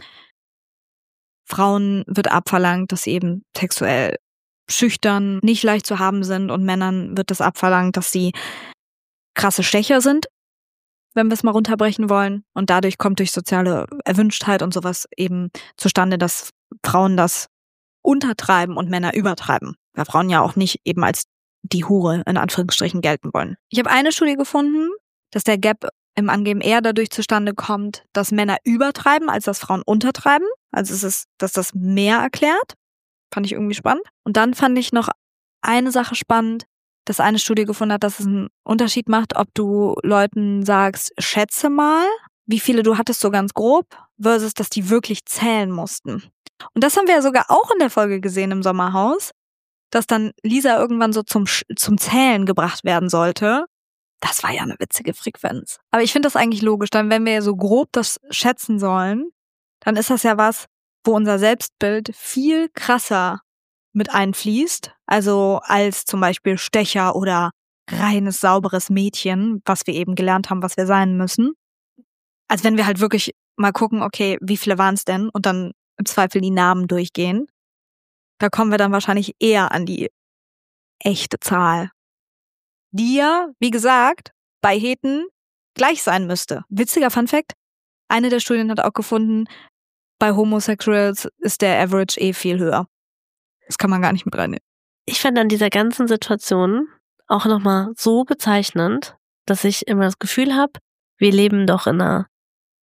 Frauen wird abverlangt, dass sie eben sexuell schüchtern, nicht leicht zu haben sind und Männern wird es abverlangt, dass sie krasse Stecher sind, wenn wir es mal runterbrechen wollen. Und dadurch kommt durch soziale Erwünschtheit und sowas eben zustande, dass Frauen das untertreiben und Männer übertreiben. Weil Frauen ja auch nicht eben als die Hure in Anführungsstrichen gelten wollen. Ich habe eine Studie gefunden, dass der Gap im Angeben eher dadurch zustande kommt, dass Männer übertreiben, als dass Frauen untertreiben. Also dass das mehr erklärt. Fand ich irgendwie spannend. Und dann fand ich noch eine Sache spannend, dass eine Studie gefunden hat, dass es einen Unterschied macht, ob du Leuten sagst, schätze mal, wie viele du hattest so ganz grob, versus dass die wirklich zählen mussten. Und das haben wir ja sogar auch in der Folge gesehen im Sommerhaus, dass dann Lisa irgendwann so zum Zählen gebracht werden sollte. Das war ja eine witzige Frequenz. Aber ich finde das eigentlich logisch, dann wenn wir ja so grob das schätzen sollen, dann ist das ja was, wo unser Selbstbild viel krasser mit einfließt, also als zum Beispiel Stecher oder reines, sauberes Mädchen, was wir eben gelernt haben, was wir sein müssen. Als wenn wir halt wirklich mal gucken, okay, wie viele waren es denn? Und dann im Zweifel die Namen durchgehen. Da kommen wir dann wahrscheinlich eher an die echte Zahl, die ja, wie gesagt, bei Heten gleich sein müsste. Witziger Funfact, eine der Studien hat auch gefunden, bei Homosexuals ist der Average viel höher. Das kann man gar nicht mit reinnehmen. Ich fand an dieser ganzen Situation auch nochmal so bezeichnend, dass ich immer das Gefühl habe, wir leben doch in einer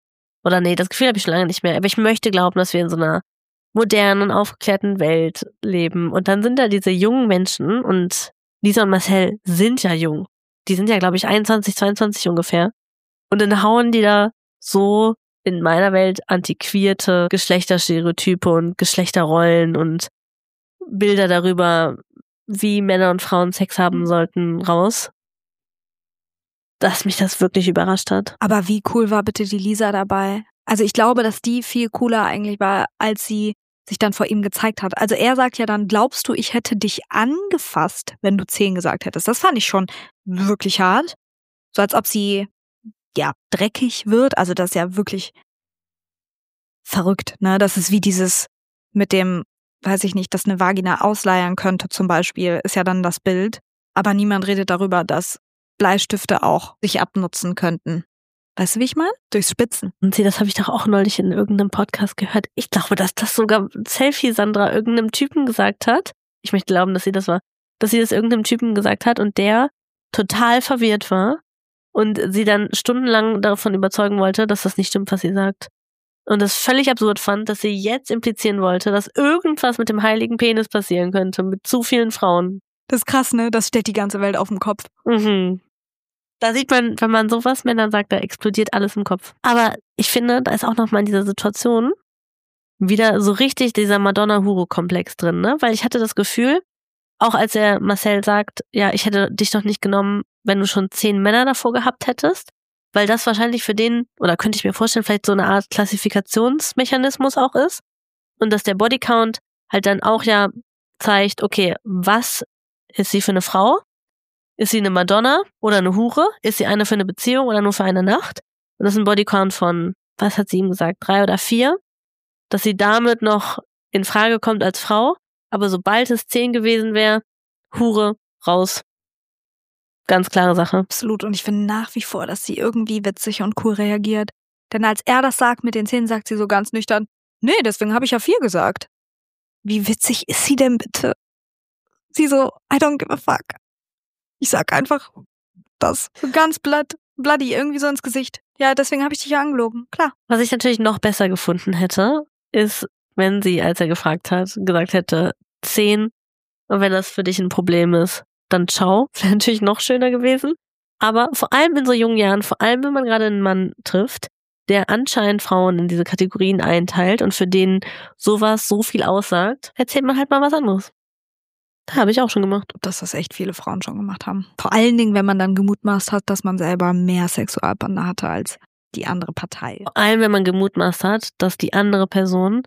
Oder nee, das Gefühl habe ich schon lange nicht mehr. Aber ich möchte glauben, dass wir in so einer modernen, aufgeklärten Welt leben. Und dann sind da diese jungen Menschen und Lisa und Marcel sind ja jung. Die sind ja, glaube ich, 21, 22 ungefähr. Und dann hauen die da so in meiner Welt antiquierte Geschlechterstereotype und Geschlechterrollen und Bilder darüber, wie Männer und Frauen Sex haben sollten, raus. Dass mich das wirklich überrascht hat. Aber wie cool war bitte die Lisa dabei? Also ich glaube, dass die viel cooler eigentlich war, als sie sich dann vor ihm gezeigt hat. Also er sagt ja dann, glaubst du, ich hätte dich angefasst, wenn du 10 gesagt hättest? Das fand ich schon wirklich hart. So als ob sie, ja, dreckig wird. Also das ist ja wirklich verrückt, ne? Das ist wie dieses mit dem, weiß ich nicht, dass eine Vagina ausleiern könnte zum Beispiel, ist ja dann das Bild. Aber niemand redet darüber, dass Bleistifte auch sich abnutzen könnten. Weißt du, wie ich meine? Durchs Spitzen. Und das habe ich doch auch neulich in irgendeinem Podcast gehört. Ich glaube, dass das sogar Selfie-Sandra irgendeinem Typen gesagt hat. Ich möchte glauben, dass sie das war. Dass sie das irgendeinem Typen gesagt hat und der total verwirrt war und sie dann stundenlang davon überzeugen wollte, dass das nicht stimmt, was sie sagt. Und das völlig absurd fand, dass sie jetzt implizieren wollte, dass irgendwas mit dem heiligen Penis passieren könnte, mit zu vielen Frauen. Das ist krass, ne? Das stellt die ganze Welt auf den Kopf. Mhm. Da sieht man, wenn man sowas Männern sagt, da explodiert alles im Kopf. Aber ich finde, da ist auch nochmal in dieser Situation wieder so richtig dieser Madonna-Hure-Komplex drin, ne? Weil ich hatte das Gefühl, auch als er Marcel sagt, ja, ich hätte dich doch nicht genommen, wenn du schon 10 Männer davor gehabt hättest, weil das wahrscheinlich für den, oder könnte ich mir vorstellen, vielleicht so eine Art Klassifikationsmechanismus auch ist und dass der Bodycount halt dann auch ja zeigt, okay, was ist sie für eine Frau? Ist sie eine Madonna oder eine Hure? Ist sie eine für eine Beziehung oder nur für eine Nacht? Und das ist ein Bodycount von, was hat sie ihm gesagt, 3 oder 4? Dass sie damit noch in Frage kommt als Frau, aber sobald es 10 gewesen wäre, Hure, raus. Ganz klare Sache. Absolut. Und ich finde nach wie vor, dass sie irgendwie witzig und cool reagiert. Denn als er das sagt mit den 10, sagt sie so ganz nüchtern, nee, deswegen habe ich ja 4 gesagt. Wie witzig ist sie denn bitte? Sie so, I don't give a fuck. Ich sag einfach das. So ganz bloody, irgendwie so ins Gesicht. Ja, deswegen habe ich dich ja angelogen. Klar. Was ich natürlich noch besser gefunden hätte, ist, wenn sie, als er gefragt hat, gesagt hätte, 10. Und wenn das für dich ein Problem ist, dann ciao. Wäre natürlich noch schöner gewesen. Aber vor allem in so jungen Jahren, vor allem wenn man gerade einen Mann trifft, der anscheinend Frauen in diese Kategorien einteilt und für den sowas so viel aussagt, erzählt man halt mal was anderes. Habe ich auch schon gemacht. Dass das echt viele Frauen schon gemacht haben. Vor allen Dingen, wenn man dann gemutmaßt hat, dass man selber mehr Sexualpartner hatte als die andere Partei. Vor allem, wenn man gemutmaßt hat, dass die andere Person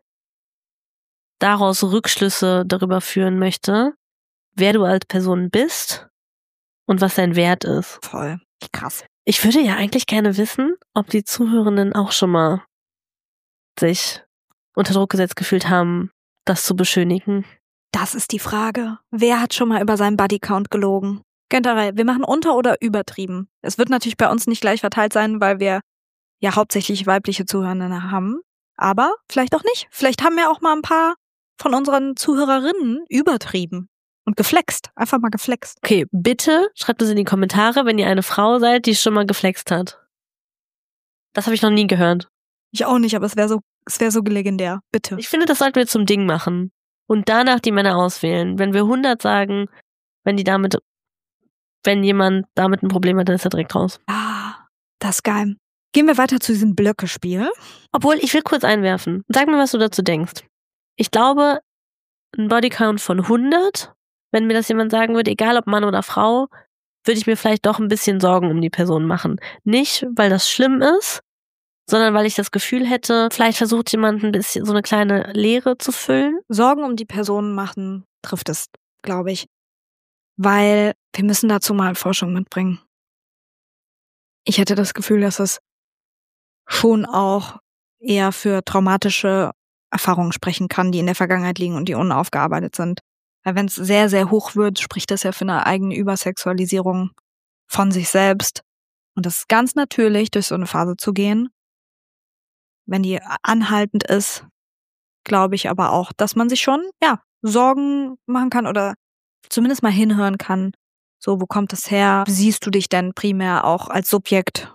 daraus Rückschlüsse darüber führen möchte, wer du als Person bist und was dein Wert ist. Voll. Krass. Ich würde ja eigentlich gerne wissen, ob die Zuhörenden auch schon mal sich unter Druck gesetzt gefühlt haben, das zu beschönigen. Das ist die Frage. Wer hat schon mal über seinen Bodycount gelogen? Generell, wir machen unter- oder übertrieben. Es wird natürlich bei uns nicht gleich verteilt sein, weil wir ja hauptsächlich weibliche Zuhörerinnen haben. Aber vielleicht auch nicht. Vielleicht haben ja auch mal ein paar von unseren Zuhörerinnen übertrieben und geflext. Einfach mal geflext. Okay, bitte schreibt es in die Kommentare, wenn ihr eine Frau seid, die schon mal geflext hat. Das habe ich noch nie gehört. Ich auch nicht, aber es wäre so legendär. Bitte. Ich finde, das sollten wir zum Ding machen. Und danach die Männer auswählen. Wenn wir 100 sagen, wenn jemand damit ein Problem hat, dann ist er direkt raus. Ah, das ist geil. Gehen wir weiter zu diesem Blöcke-Spiel. Obwohl, ich will kurz einwerfen. Sag mir, was du dazu denkst. Ich glaube, ein Bodycount von 100, wenn mir das jemand sagen würde, egal ob Mann oder Frau, würde ich mir vielleicht doch ein bisschen Sorgen um die Person machen. Nicht, weil das schlimm ist, sondern weil ich das Gefühl hätte, vielleicht versucht jemand ein bisschen so eine kleine Leere zu füllen. Sorgen um die Person machen trifft es, glaube ich. Weil wir müssen dazu mal Forschung mitbringen. Ich hätte das Gefühl, dass es schon auch eher für traumatische Erfahrungen sprechen kann, die in der Vergangenheit liegen und die unaufgearbeitet sind. Weil wenn es sehr, sehr hoch wird, spricht das ja für eine eigene Übersexualisierung von sich selbst. Und das ist ganz natürlich, durch so eine Phase zu gehen. Wenn die anhaltend ist, glaube ich aber auch, dass man sich schon, Sorgen machen kann oder zumindest mal hinhören kann. So, wo kommt das her? Siehst du dich denn primär auch als Subjekt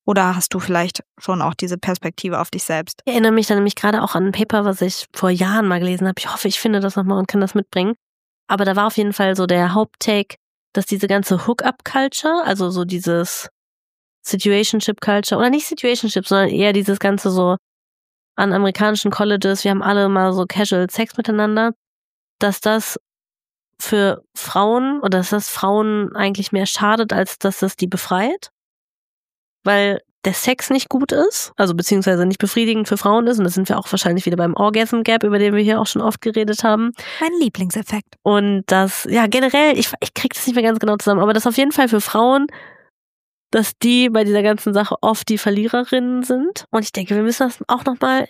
Oder hast du vielleicht schon auch diese Perspektive auf dich selbst? Ich erinnere mich dann nämlich gerade auch an ein Paper, was ich vor Jahren mal gelesen habe. Ich hoffe, ich finde das nochmal und kann das mitbringen. Aber da war auf jeden Fall so der Haupttake, dass diese ganze Hook-up-Culture, also so dieses Situationship-Culture, oder nicht Situationship, sondern eher dieses ganze so an amerikanischen Colleges, wir haben alle mal so casual Sex miteinander, dass das für Frauen oder dass das Frauen eigentlich mehr schadet, als dass das die befreit. Weil der Sex nicht gut ist, also beziehungsweise nicht befriedigend für Frauen ist. Und das sind wir auch wahrscheinlich wieder beim Orgasm Gap, über den wir hier auch schon oft geredet haben. Mein Lieblingseffekt. Und das, ja generell, ich krieg das nicht mehr ganz genau zusammen, aber das auf jeden Fall für Frauen, dass die bei dieser ganzen Sache oft die Verliererinnen sind. Und ich denke, wir müssen das auch nochmal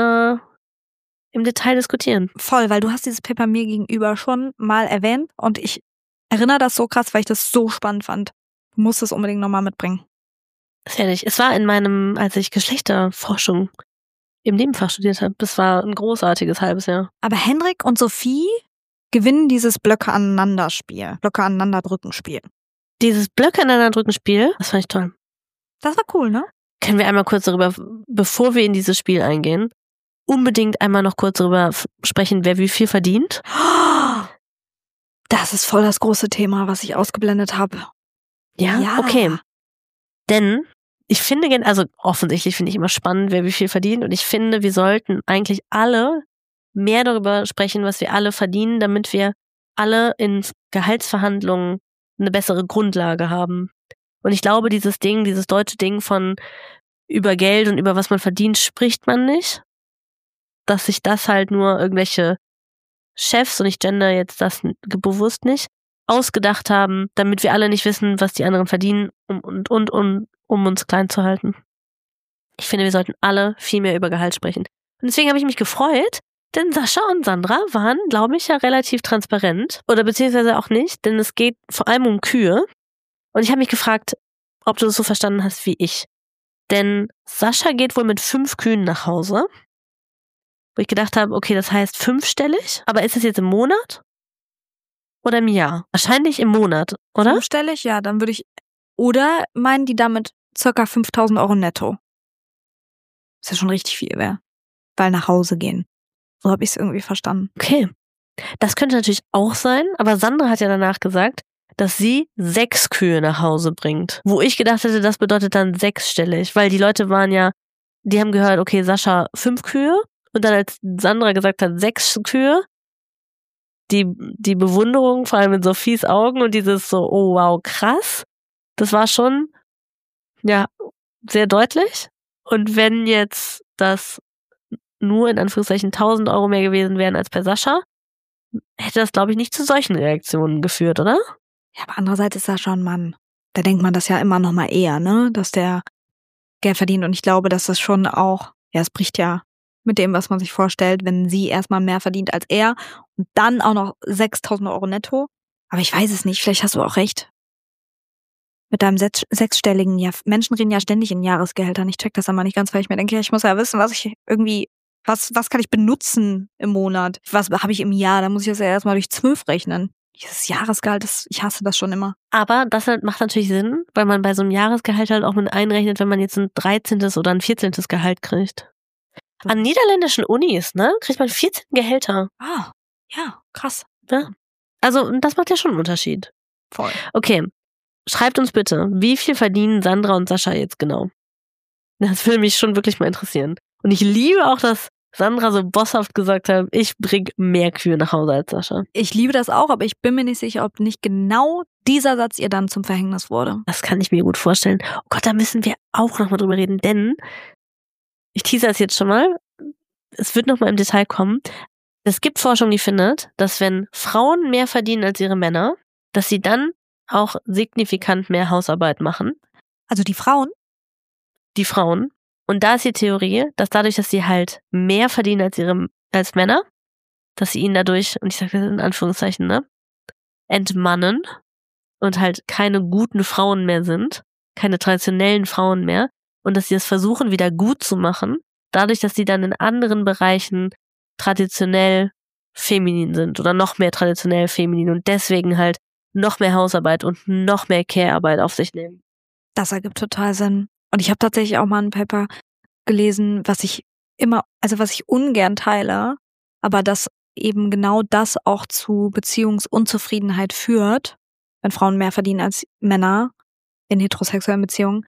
im Detail diskutieren. Voll, weil du hast dieses Paper mir gegenüber schon mal erwähnt und ich erinnere das so krass, weil ich das so spannend fand. Du musst es unbedingt nochmal mitbringen. Das ist ehrlich. Es war in meinem, als ich Geschlechterforschung im Nebenfach studiert habe, das war ein großartiges halbes Jahr. Aber Henrik und Sophie gewinnen dieses Blöcke-aneinander-Spiel. Blöcke-aneinander-drücken-Spiel. Dieses Blöcke-aneinander-drücken-Spiel, das fand ich toll. Das war cool, ne? Können wir einmal kurz darüber, bevor wir in dieses Spiel eingehen, unbedingt einmal noch kurz darüber sprechen, wer wie viel verdient? Das ist voll das große Thema, was ich ausgeblendet habe. Ja, okay. Denn ich finde, also offensichtlich finde ich immer spannend, wer wie viel verdient. Und ich finde, wir sollten eigentlich alle mehr darüber sprechen, was wir alle verdienen, damit wir alle in Gehaltsverhandlungen eine bessere Grundlage haben. Und ich glaube, dieses deutsche Ding von über Geld und über was man verdient, spricht man nicht. Dass sich das halt nur irgendwelche Chefs, und ich gender jetzt das bewusst nicht, ausgedacht haben, damit wir alle nicht wissen, was die anderen verdienen, um uns klein zu halten. Ich finde, wir sollten alle viel mehr über Gehalt sprechen. Und deswegen habe ich mich gefreut, denn Sascha und Sandra waren, glaube ich, ja relativ transparent. Oder beziehungsweise auch nicht, denn es geht vor allem um Kühe. Und ich habe mich gefragt, ob du das so verstanden hast wie ich. Denn Sascha geht wohl mit 5 Kühen nach Hause. Wo ich gedacht habe, okay, das heißt 5-stellig. Aber ist es jetzt im Monat? Oder im Jahr? Wahrscheinlich im Monat, oder? 5-stellig, ja, dann würde ich. Oder meinen die damit circa 5.000 Euro netto? Ist ja schon richtig viel, weil nach Hause gehen. So habe ich es irgendwie verstanden. Okay. Das könnte natürlich auch sein, aber Sandra hat ja danach gesagt, dass sie 6 Kühe nach Hause bringt. Wo ich gedacht hätte, das bedeutet dann 6-stellig, weil die Leute waren ja, die haben gehört, okay, Sascha 5 Kühe und dann als Sandra gesagt hat 6 Kühe, die Bewunderung, vor allem in Sophies Augen und dieses so, oh wow, krass, das war schon, ja, sehr deutlich. Und wenn jetzt das nur in Anführungszeichen 1.000 Euro mehr gewesen wären als bei Sascha, hätte das, glaube ich, nicht zu solchen Reaktionen geführt, oder? Ja, aber andererseits ist Sascha ein Mann. Da denkt man das ja immer noch mal eher, ne, dass der Geld verdient. Und ich glaube, dass das schon auch, ja, es bricht ja mit dem, was man sich vorstellt, wenn sie erstmal mehr verdient als er und dann auch noch 6.000 Euro netto. Aber ich weiß es nicht, vielleicht hast du auch recht. Mit deinem sechsstelligen, ja, Menschen reden ja ständig in Jahresgehältern. Ich check das aber nicht ganz, weil ich mir denke, ich muss ja wissen, was ich irgendwie, was kann ich benutzen im Monat? Was habe ich im Jahr? Da muss ich das ja erstmal durch 12 rechnen. Dieses Jahresgehalt, ich hasse das schon immer. Aber das macht natürlich Sinn, weil man bei so einem Jahresgehalt halt auch mit einrechnet, wenn man jetzt ein 13. oder ein 14. Gehalt kriegt. An niederländischen Unis, ne, kriegt man 14 Gehälter. Ah, ja, krass. Ja. Also, das macht ja schon einen Unterschied. Voll. Okay, schreibt uns bitte, wie viel verdienen Sandra und Sascha jetzt genau? Das würde mich schon wirklich mal interessieren. Und ich liebe auch, dass Sandra so bosshaft gesagt hat, ich bring mehr Kühe nach Hause als Sascha. Ich liebe das auch, aber ich bin mir nicht sicher, ob nicht genau dieser Satz ihr dann zum Verhängnis wurde. Das kann ich mir gut vorstellen. Oh Gott, da müssen wir auch nochmal drüber reden, denn ich teaser es jetzt schon mal, es wird nochmal im Detail kommen. Es gibt Forschung, die findet, dass wenn Frauen mehr verdienen als ihre Männer, dass sie dann auch signifikant mehr Hausarbeit machen. Also die Frauen? Die Frauen. Und da ist die Theorie, dass dadurch, dass sie halt mehr verdienen als Männer, dass sie ihn dadurch, und ich sage das in Anführungszeichen, ne, entmannen und halt keine guten Frauen mehr sind, keine traditionellen Frauen mehr, und dass sie es versuchen, wieder gut zu machen, dadurch, dass sie dann in anderen Bereichen traditionell feminin sind oder noch mehr traditionell feminin und deswegen halt noch mehr Hausarbeit und noch mehr Care-Arbeit auf sich nehmen. Das ergibt total Sinn. Und ich habe tatsächlich auch mal ein Paper gelesen, was ich ungern teile, aber dass eben genau das auch zu Beziehungsunzufriedenheit führt, wenn Frauen mehr verdienen als Männer in heterosexuellen Beziehungen,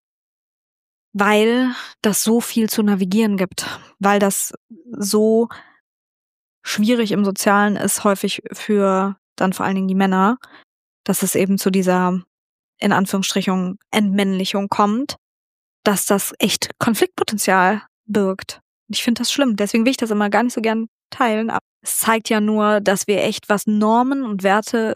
weil das so viel zu navigieren gibt, weil das so schwierig im Sozialen ist, häufig für dann vor allen Dingen die Männer, dass es eben zu dieser, in Anführungsstrichen, Entmännlichung kommt, dass das echt Konfliktpotenzial birgt. Ich finde das schlimm, deswegen will ich das immer gar nicht so gern teilen, aber es zeigt ja nur, dass wir echt, was Normen und Werte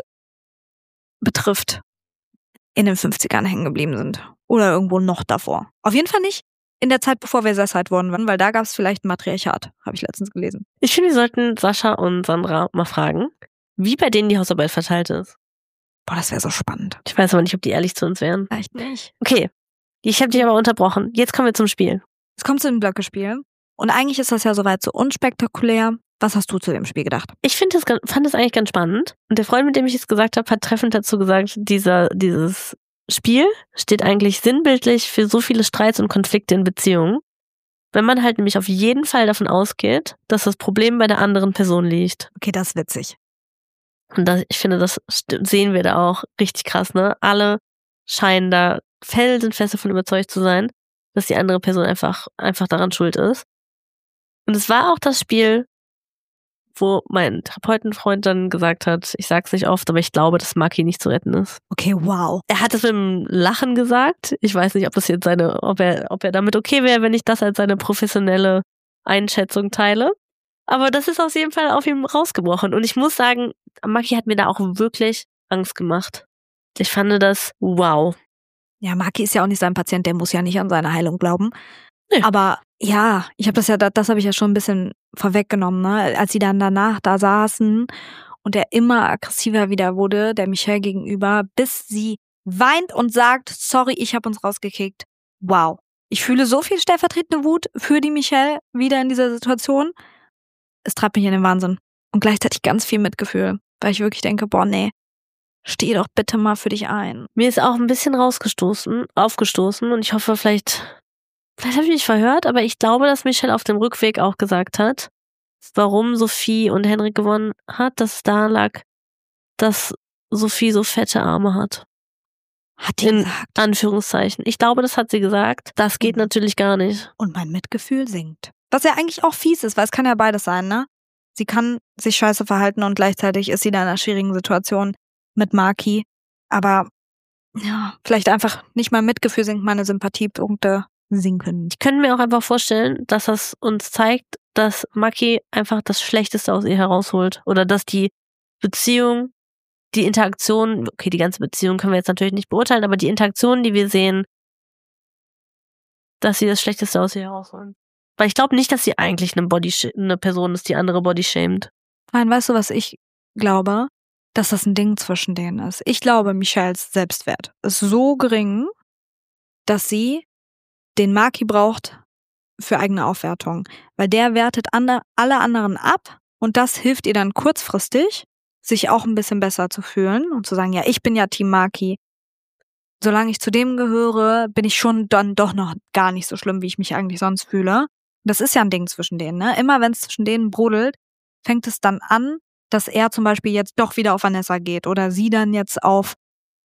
betrifft, in den 50ern hängen geblieben sind. Oder irgendwo noch davor. Auf jeden Fall nicht in der Zeit, bevor wir Sessheit worden waren, weil da gab es vielleicht ein Matriarchat, habe ich letztens gelesen. Ich finde, wir sollten Sascha und Sandra mal fragen, wie bei denen die Hausarbeit verteilt ist. Boah, das wäre so spannend. Ich weiß aber nicht, ob die ehrlich zu uns wären. Vielleicht nicht. Okay, ich habe dich aber unterbrochen. Jetzt kommen wir zum Spiel. Es kommt zu dem Blöckespiel. Und eigentlich ist das ja soweit so unspektakulär. Was hast du zu dem Spiel gedacht? Ich fand es eigentlich ganz spannend. Und der Freund, mit dem ich es gesagt habe, hat treffend dazu gesagt, dieses Spiel steht eigentlich sinnbildlich für so viele Streits und Konflikte in Beziehungen. Wenn man halt nämlich auf jeden Fall davon ausgeht, dass das Problem bei der anderen Person liegt. Okay, das ist witzig. Und ich finde, das sehen wir da auch richtig krass, ne? Alle scheinen da felsenfest davon überzeugt zu sein, dass die andere Person einfach daran schuld ist. Und es war auch das Spiel, wo mein Therapeutenfreund dann gesagt hat, ich sag's nicht oft, aber ich glaube, dass Maki nicht zu retten ist. Okay, wow. Er hat es mit einem Lachen gesagt. Ich weiß nicht, ob das jetzt ob er damit okay wäre, wenn ich das als seine professionelle Einschätzung teile. Aber das ist auf jeden Fall auf ihm rausgebrochen. Und ich muss sagen, Maki hat mir da auch wirklich Angst gemacht. Ich fand das wow. Ja, Maki ist ja auch nicht sein Patient, der muss ja nicht an seine Heilung glauben. Nee. Aber ja, das habe ich ja schon ein bisschen vorweggenommen, ne? Als sie dann danach da saßen und er immer aggressiver wieder wurde, der Michelle gegenüber, bis sie weint und sagt, sorry, ich habe uns rausgekickt. Wow. Ich fühle so viel stellvertretende Wut für die Michelle wieder in dieser Situation. Es treibt mich in den Wahnsinn. Und gleichzeitig ganz viel Mitgefühl, weil ich wirklich denke, boah, nee, steh doch bitte mal für dich ein. Mir ist auch ein bisschen aufgestoßen und ich hoffe, vielleicht habe ich mich verhört, aber ich glaube, dass Michelle auf dem Rückweg auch gesagt hat, warum Sophie und Henrik gewonnen hat, dass es daran lag, dass Sophie so fette Arme hat. Hat die In gesagt. Anführungszeichen. Ich glaube, das hat sie gesagt. Das geht natürlich gar nicht. Und mein Mitgefühl sinkt. Was ja eigentlich auch fies ist, weil es kann ja beides sein, ne? Sie kann sich scheiße verhalten und gleichzeitig ist sie in einer schwierigen Situation mit Maki. Aber ja, vielleicht einfach nicht mein Mitgefühl sinkt, meine Sympathiepunkte sinken. Ich könnte mir auch einfach vorstellen, dass das uns zeigt, dass Maki einfach das Schlechteste aus ihr herausholt. Oder dass die Beziehung, die Interaktion, okay, die ganze Beziehung können wir jetzt natürlich nicht beurteilen, aber die Interaktionen, die wir sehen, dass sie das Schlechteste aus ihr herausholen. Weil ich glaube nicht, dass sie eigentlich eine Person ist, die andere bodyshamed. Nein, weißt du, was ich glaube? Dass das ein Ding zwischen denen ist. Ich glaube, Michelles Selbstwert ist so gering, dass sie den Maki braucht für eigene Aufwertung. Weil der wertet alle anderen ab und das hilft ihr dann kurzfristig, sich auch ein bisschen besser zu fühlen und zu sagen, ja, ich bin ja Team Maki. Solange ich zu dem gehöre, bin ich schon dann doch noch gar nicht so schlimm, wie ich mich eigentlich sonst fühle. Das ist ja ein Ding zwischen denen, ne? Immer wenn es zwischen denen brodelt, fängt es dann an, dass er zum Beispiel jetzt doch wieder auf Vanessa geht oder sie dann jetzt auf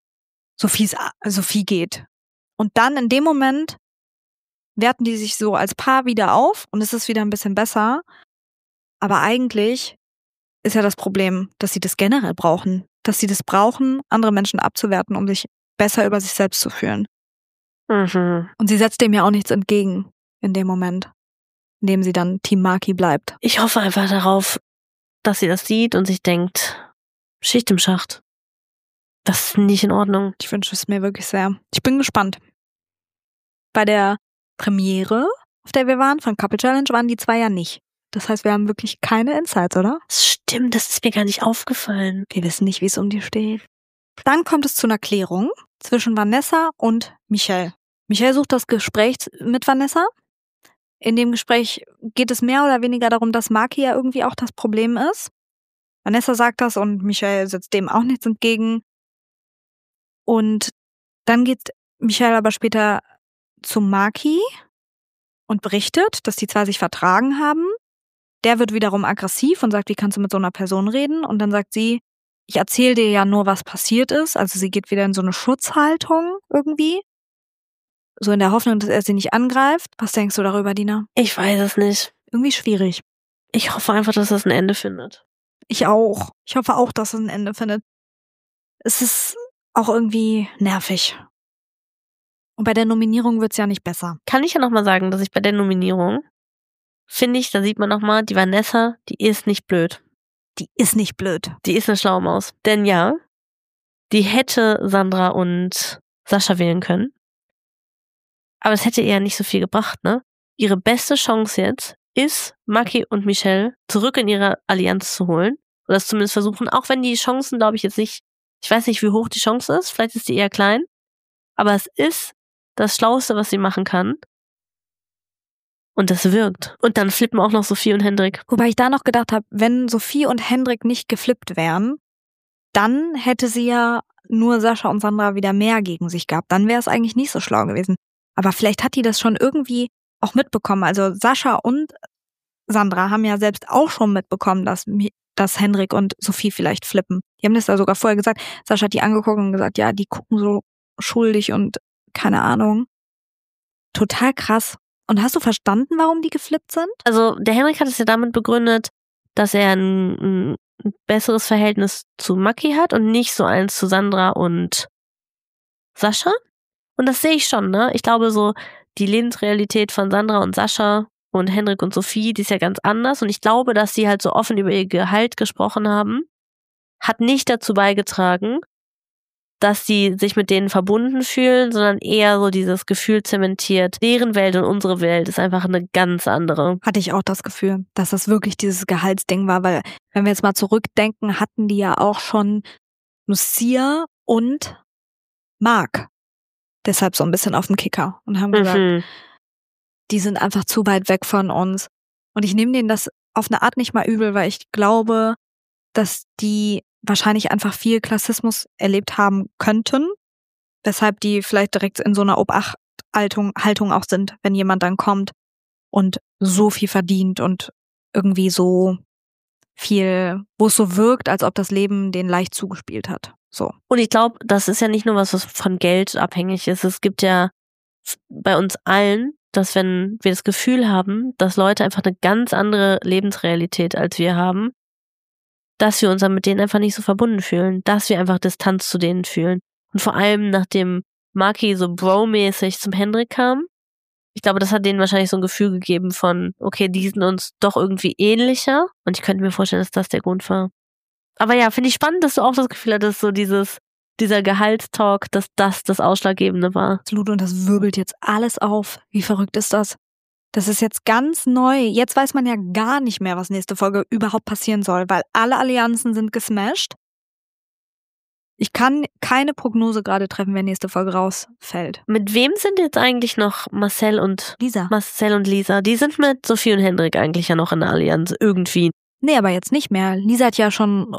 Sophie geht. Und dann in dem Moment werten die sich so als Paar wieder auf und es ist wieder ein bisschen besser. Aber eigentlich ist ja das Problem, dass sie das generell brauchen. Dass sie das brauchen, andere Menschen abzuwerten, um sich besser über sich selbst zu fühlen. Mhm. Und sie setzt dem ja auch nichts entgegen in dem Moment, in dem sie dann Team Maki bleibt. Ich hoffe einfach darauf, dass sie das sieht und sich denkt, Schicht im Schacht. Das ist nicht in Ordnung. Ich wünsche es mir wirklich sehr. Ich bin gespannt. Bei der Premiere, auf der wir waren, von Couple Challenge, waren die zwei ja nicht. Das heißt, wir haben wirklich keine Insights, oder? Das stimmt, das ist mir gar nicht aufgefallen. Wir wissen nicht, wie es um die steht. Dann kommt es zu einer Klärung zwischen Vanessa und Michelle. Michelle sucht das Gespräch mit Vanessa. In dem Gespräch geht es mehr oder weniger darum, dass Maki ja irgendwie auch das Problem ist. Vanessa sagt das und Michelle setzt dem auch nichts entgegen. Und dann geht Michelle aber später zu Maki und berichtet, dass die zwei sich vertragen haben. Der wird wiederum aggressiv und sagt, wie kannst du mit so einer Person reden? Und dann sagt sie, ich erzähle dir ja nur, was passiert ist. Also sie geht wieder in so eine Schutzhaltung irgendwie. So in der Hoffnung, dass er sie nicht angreift. Was denkst du darüber, Dina? Ich weiß es nicht. Irgendwie schwierig. Ich hoffe einfach, dass das ein Ende findet. Ich auch. Ich hoffe auch, dass es ein Ende findet. Es ist auch irgendwie nervig. Und bei der Nominierung wird's ja nicht besser. Kann ich ja nochmal sagen, dass ich bei der Nominierung, finde ich, da sieht man nochmal, die Vanessa, die ist nicht blöd. Die ist nicht blöd. Die ist eine schlaue Maus. Denn ja, die hätte Sandra und Sascha wählen können. Aber es hätte ihr ja nicht so viel gebracht, ne? Ihre beste Chance jetzt ist, Maki und Michelle zurück in ihre Allianz zu holen. Oder es zumindest versuchen, auch wenn die Chancen, glaube ich, jetzt nicht, ich weiß nicht, wie hoch die Chance ist, vielleicht ist die eher klein. Aber es ist das Schlauste, was sie machen kann. Und das wirkt. Und dann flippen auch noch Sophie und Hendrik. Wobei ich da noch gedacht habe, wenn Sophie und Hendrik nicht geflippt wären, dann hätte sie ja nur Sascha und Sandra wieder mehr gegen sich gehabt. Dann wäre es eigentlich nicht so schlau gewesen. Aber vielleicht hat die das schon irgendwie auch mitbekommen. Also Sascha und Sandra haben ja selbst auch schon mitbekommen, dass Hendrik und Sophie vielleicht flippen. Die haben das da sogar vorher gesagt. Sascha hat die angeguckt und gesagt, ja, die gucken so schuldig und keine Ahnung. Total krass. Und hast du verstanden, warum die geflippt sind? Also der Hendrik hat es ja damit begründet, dass er ein besseres Verhältnis zu Maki hat und nicht so eins zu Sandra und Sascha. Und das sehe ich schon, ne? Ich glaube so, die Lebensrealität von Sandra und Sascha und Hendrik und Sophie, die ist ja ganz anders. Und ich glaube, dass sie halt so offen über ihr Gehalt gesprochen haben, hat nicht dazu beigetragen, dass sie sich mit denen verbunden fühlen, sondern eher so dieses Gefühl zementiert. Deren Welt und unsere Welt ist einfach eine ganz andere. Hatte ich auch das Gefühl, dass das wirklich dieses Gehaltsding war, weil wenn wir jetzt mal zurückdenken, hatten die ja auch schon Lucia und Marc deshalb so ein bisschen auf dem Kicker und haben gesagt, die sind einfach zu weit weg von uns. Und ich nehme denen das auf eine Art nicht mal übel, weil ich glaube, dass die wahrscheinlich einfach viel Klassismus erlebt haben könnten, weshalb die vielleicht direkt in so einer Obachhaltung auch sind, wenn jemand dann kommt und so viel verdient und irgendwie so viel, wo es so wirkt, als ob das Leben denen leicht zugespielt hat. So. Und ich glaube, das ist ja nicht nur was von Geld abhängig ist. Es gibt ja bei uns allen, dass wenn wir das Gefühl haben, dass Leute einfach eine ganz andere Lebensrealität als wir haben, dass wir uns dann mit denen einfach nicht so verbunden fühlen, dass wir einfach Distanz zu denen fühlen. Und vor allem, nachdem Maki so bro-mäßig zum Hendrik kam, ich glaube, das hat denen wahrscheinlich so ein Gefühl gegeben von, okay, die sind uns doch irgendwie ähnlicher. Und ich könnte mir vorstellen, dass das der Grund war. Aber ja, finde ich spannend, dass du auch das Gefühl hattest, so dieser Gehaltstalk, dass das Ausschlaggebende war. Absolut, und das wirbelt jetzt alles auf. Wie verrückt ist das? Das ist jetzt ganz neu. Jetzt weiß man ja gar nicht mehr, was nächste Folge überhaupt passieren soll, weil alle Allianzen sind gesmashed. Ich kann keine Prognose gerade treffen, wer nächste Folge rausfällt. Mit wem sind jetzt eigentlich noch Marcel und Lisa? Die sind mit Sophie und Hendrik eigentlich ja noch in der Allianz, irgendwie. Nee, aber jetzt nicht mehr. Lisa hat ja schon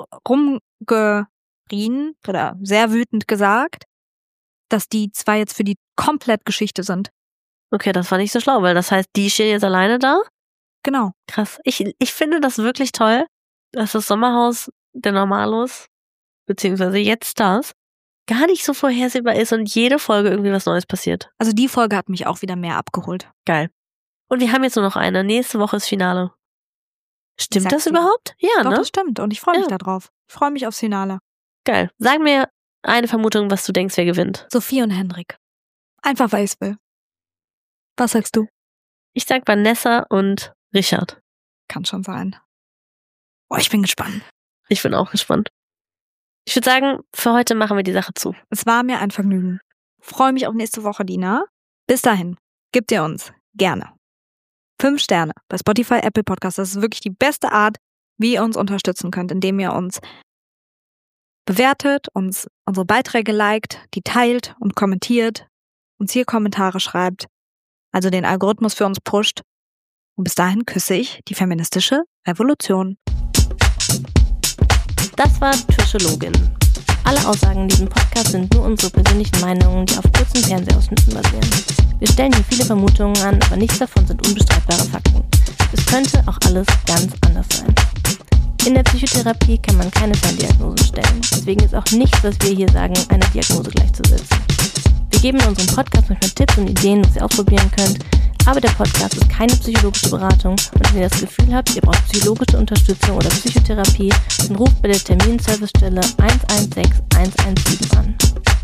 rumgerien oder sehr wütend gesagt, dass die zwei jetzt für die komplett Geschichte sind. Okay, das war nicht so schlau, weil das heißt, die stehen jetzt alleine da? Genau. Krass. Ich finde das wirklich toll, dass das Sommerhaus der Normalos, beziehungsweise jetzt Stars, gar nicht so vorhersehbar ist und jede Folge irgendwie was Neues passiert. Also die Folge hat mich auch wieder mehr abgeholt. Geil. Und wir haben jetzt nur noch eine. Nächste Woche ist Finale. Stimmt das überhaupt? Ja, doch, ne? Das stimmt und ich freue mich darauf. Ich freue mich aufs Finale. Geil. Sag mir eine Vermutung, was du denkst, wer gewinnt. Sophie und Hendrik. Einfach, weil ich es will. Was sagst du? Ich sag Vanessa und Richard. Kann schon sein. Boah, ich bin gespannt. Ich bin auch gespannt. Ich würde sagen, für heute machen wir die Sache zu. Es war mir ein Vergnügen. Freue mich auf nächste Woche, Dina. Bis dahin, gebt ihr uns gerne 5 Sterne bei Spotify, Apple Podcasts. Das ist wirklich die beste Art, wie ihr uns unterstützen könnt, indem ihr uns bewertet, uns unsere Beiträge liked, die teilt und kommentiert, uns hier Kommentare schreibt, also den Algorithmus für uns pusht. Und bis dahin küsse ich die feministische Revolution. Das war Psychologin. Alle Aussagen in diesem Podcast sind nur unsere persönlichen Meinungen, die auf kurzen Fernsehausschnitten basieren. Wir stellen hier viele Vermutungen an, aber nichts davon sind unbestreitbare Fakten. Es könnte auch alles ganz anders sein. In der Psychotherapie kann man keine Ferndiagnosen stellen. Deswegen ist auch nichts, was wir hier sagen, einer Diagnose gleichzusetzen. Wir geben in unserem Podcast manchmal Tipps und Ideen, was ihr ausprobieren könnt, aber der Podcast ist keine psychologische Beratung und wenn ihr das Gefühl habt, ihr braucht psychologische Unterstützung oder Psychotherapie, dann ruft bei der Terminservicestelle 116 117 an.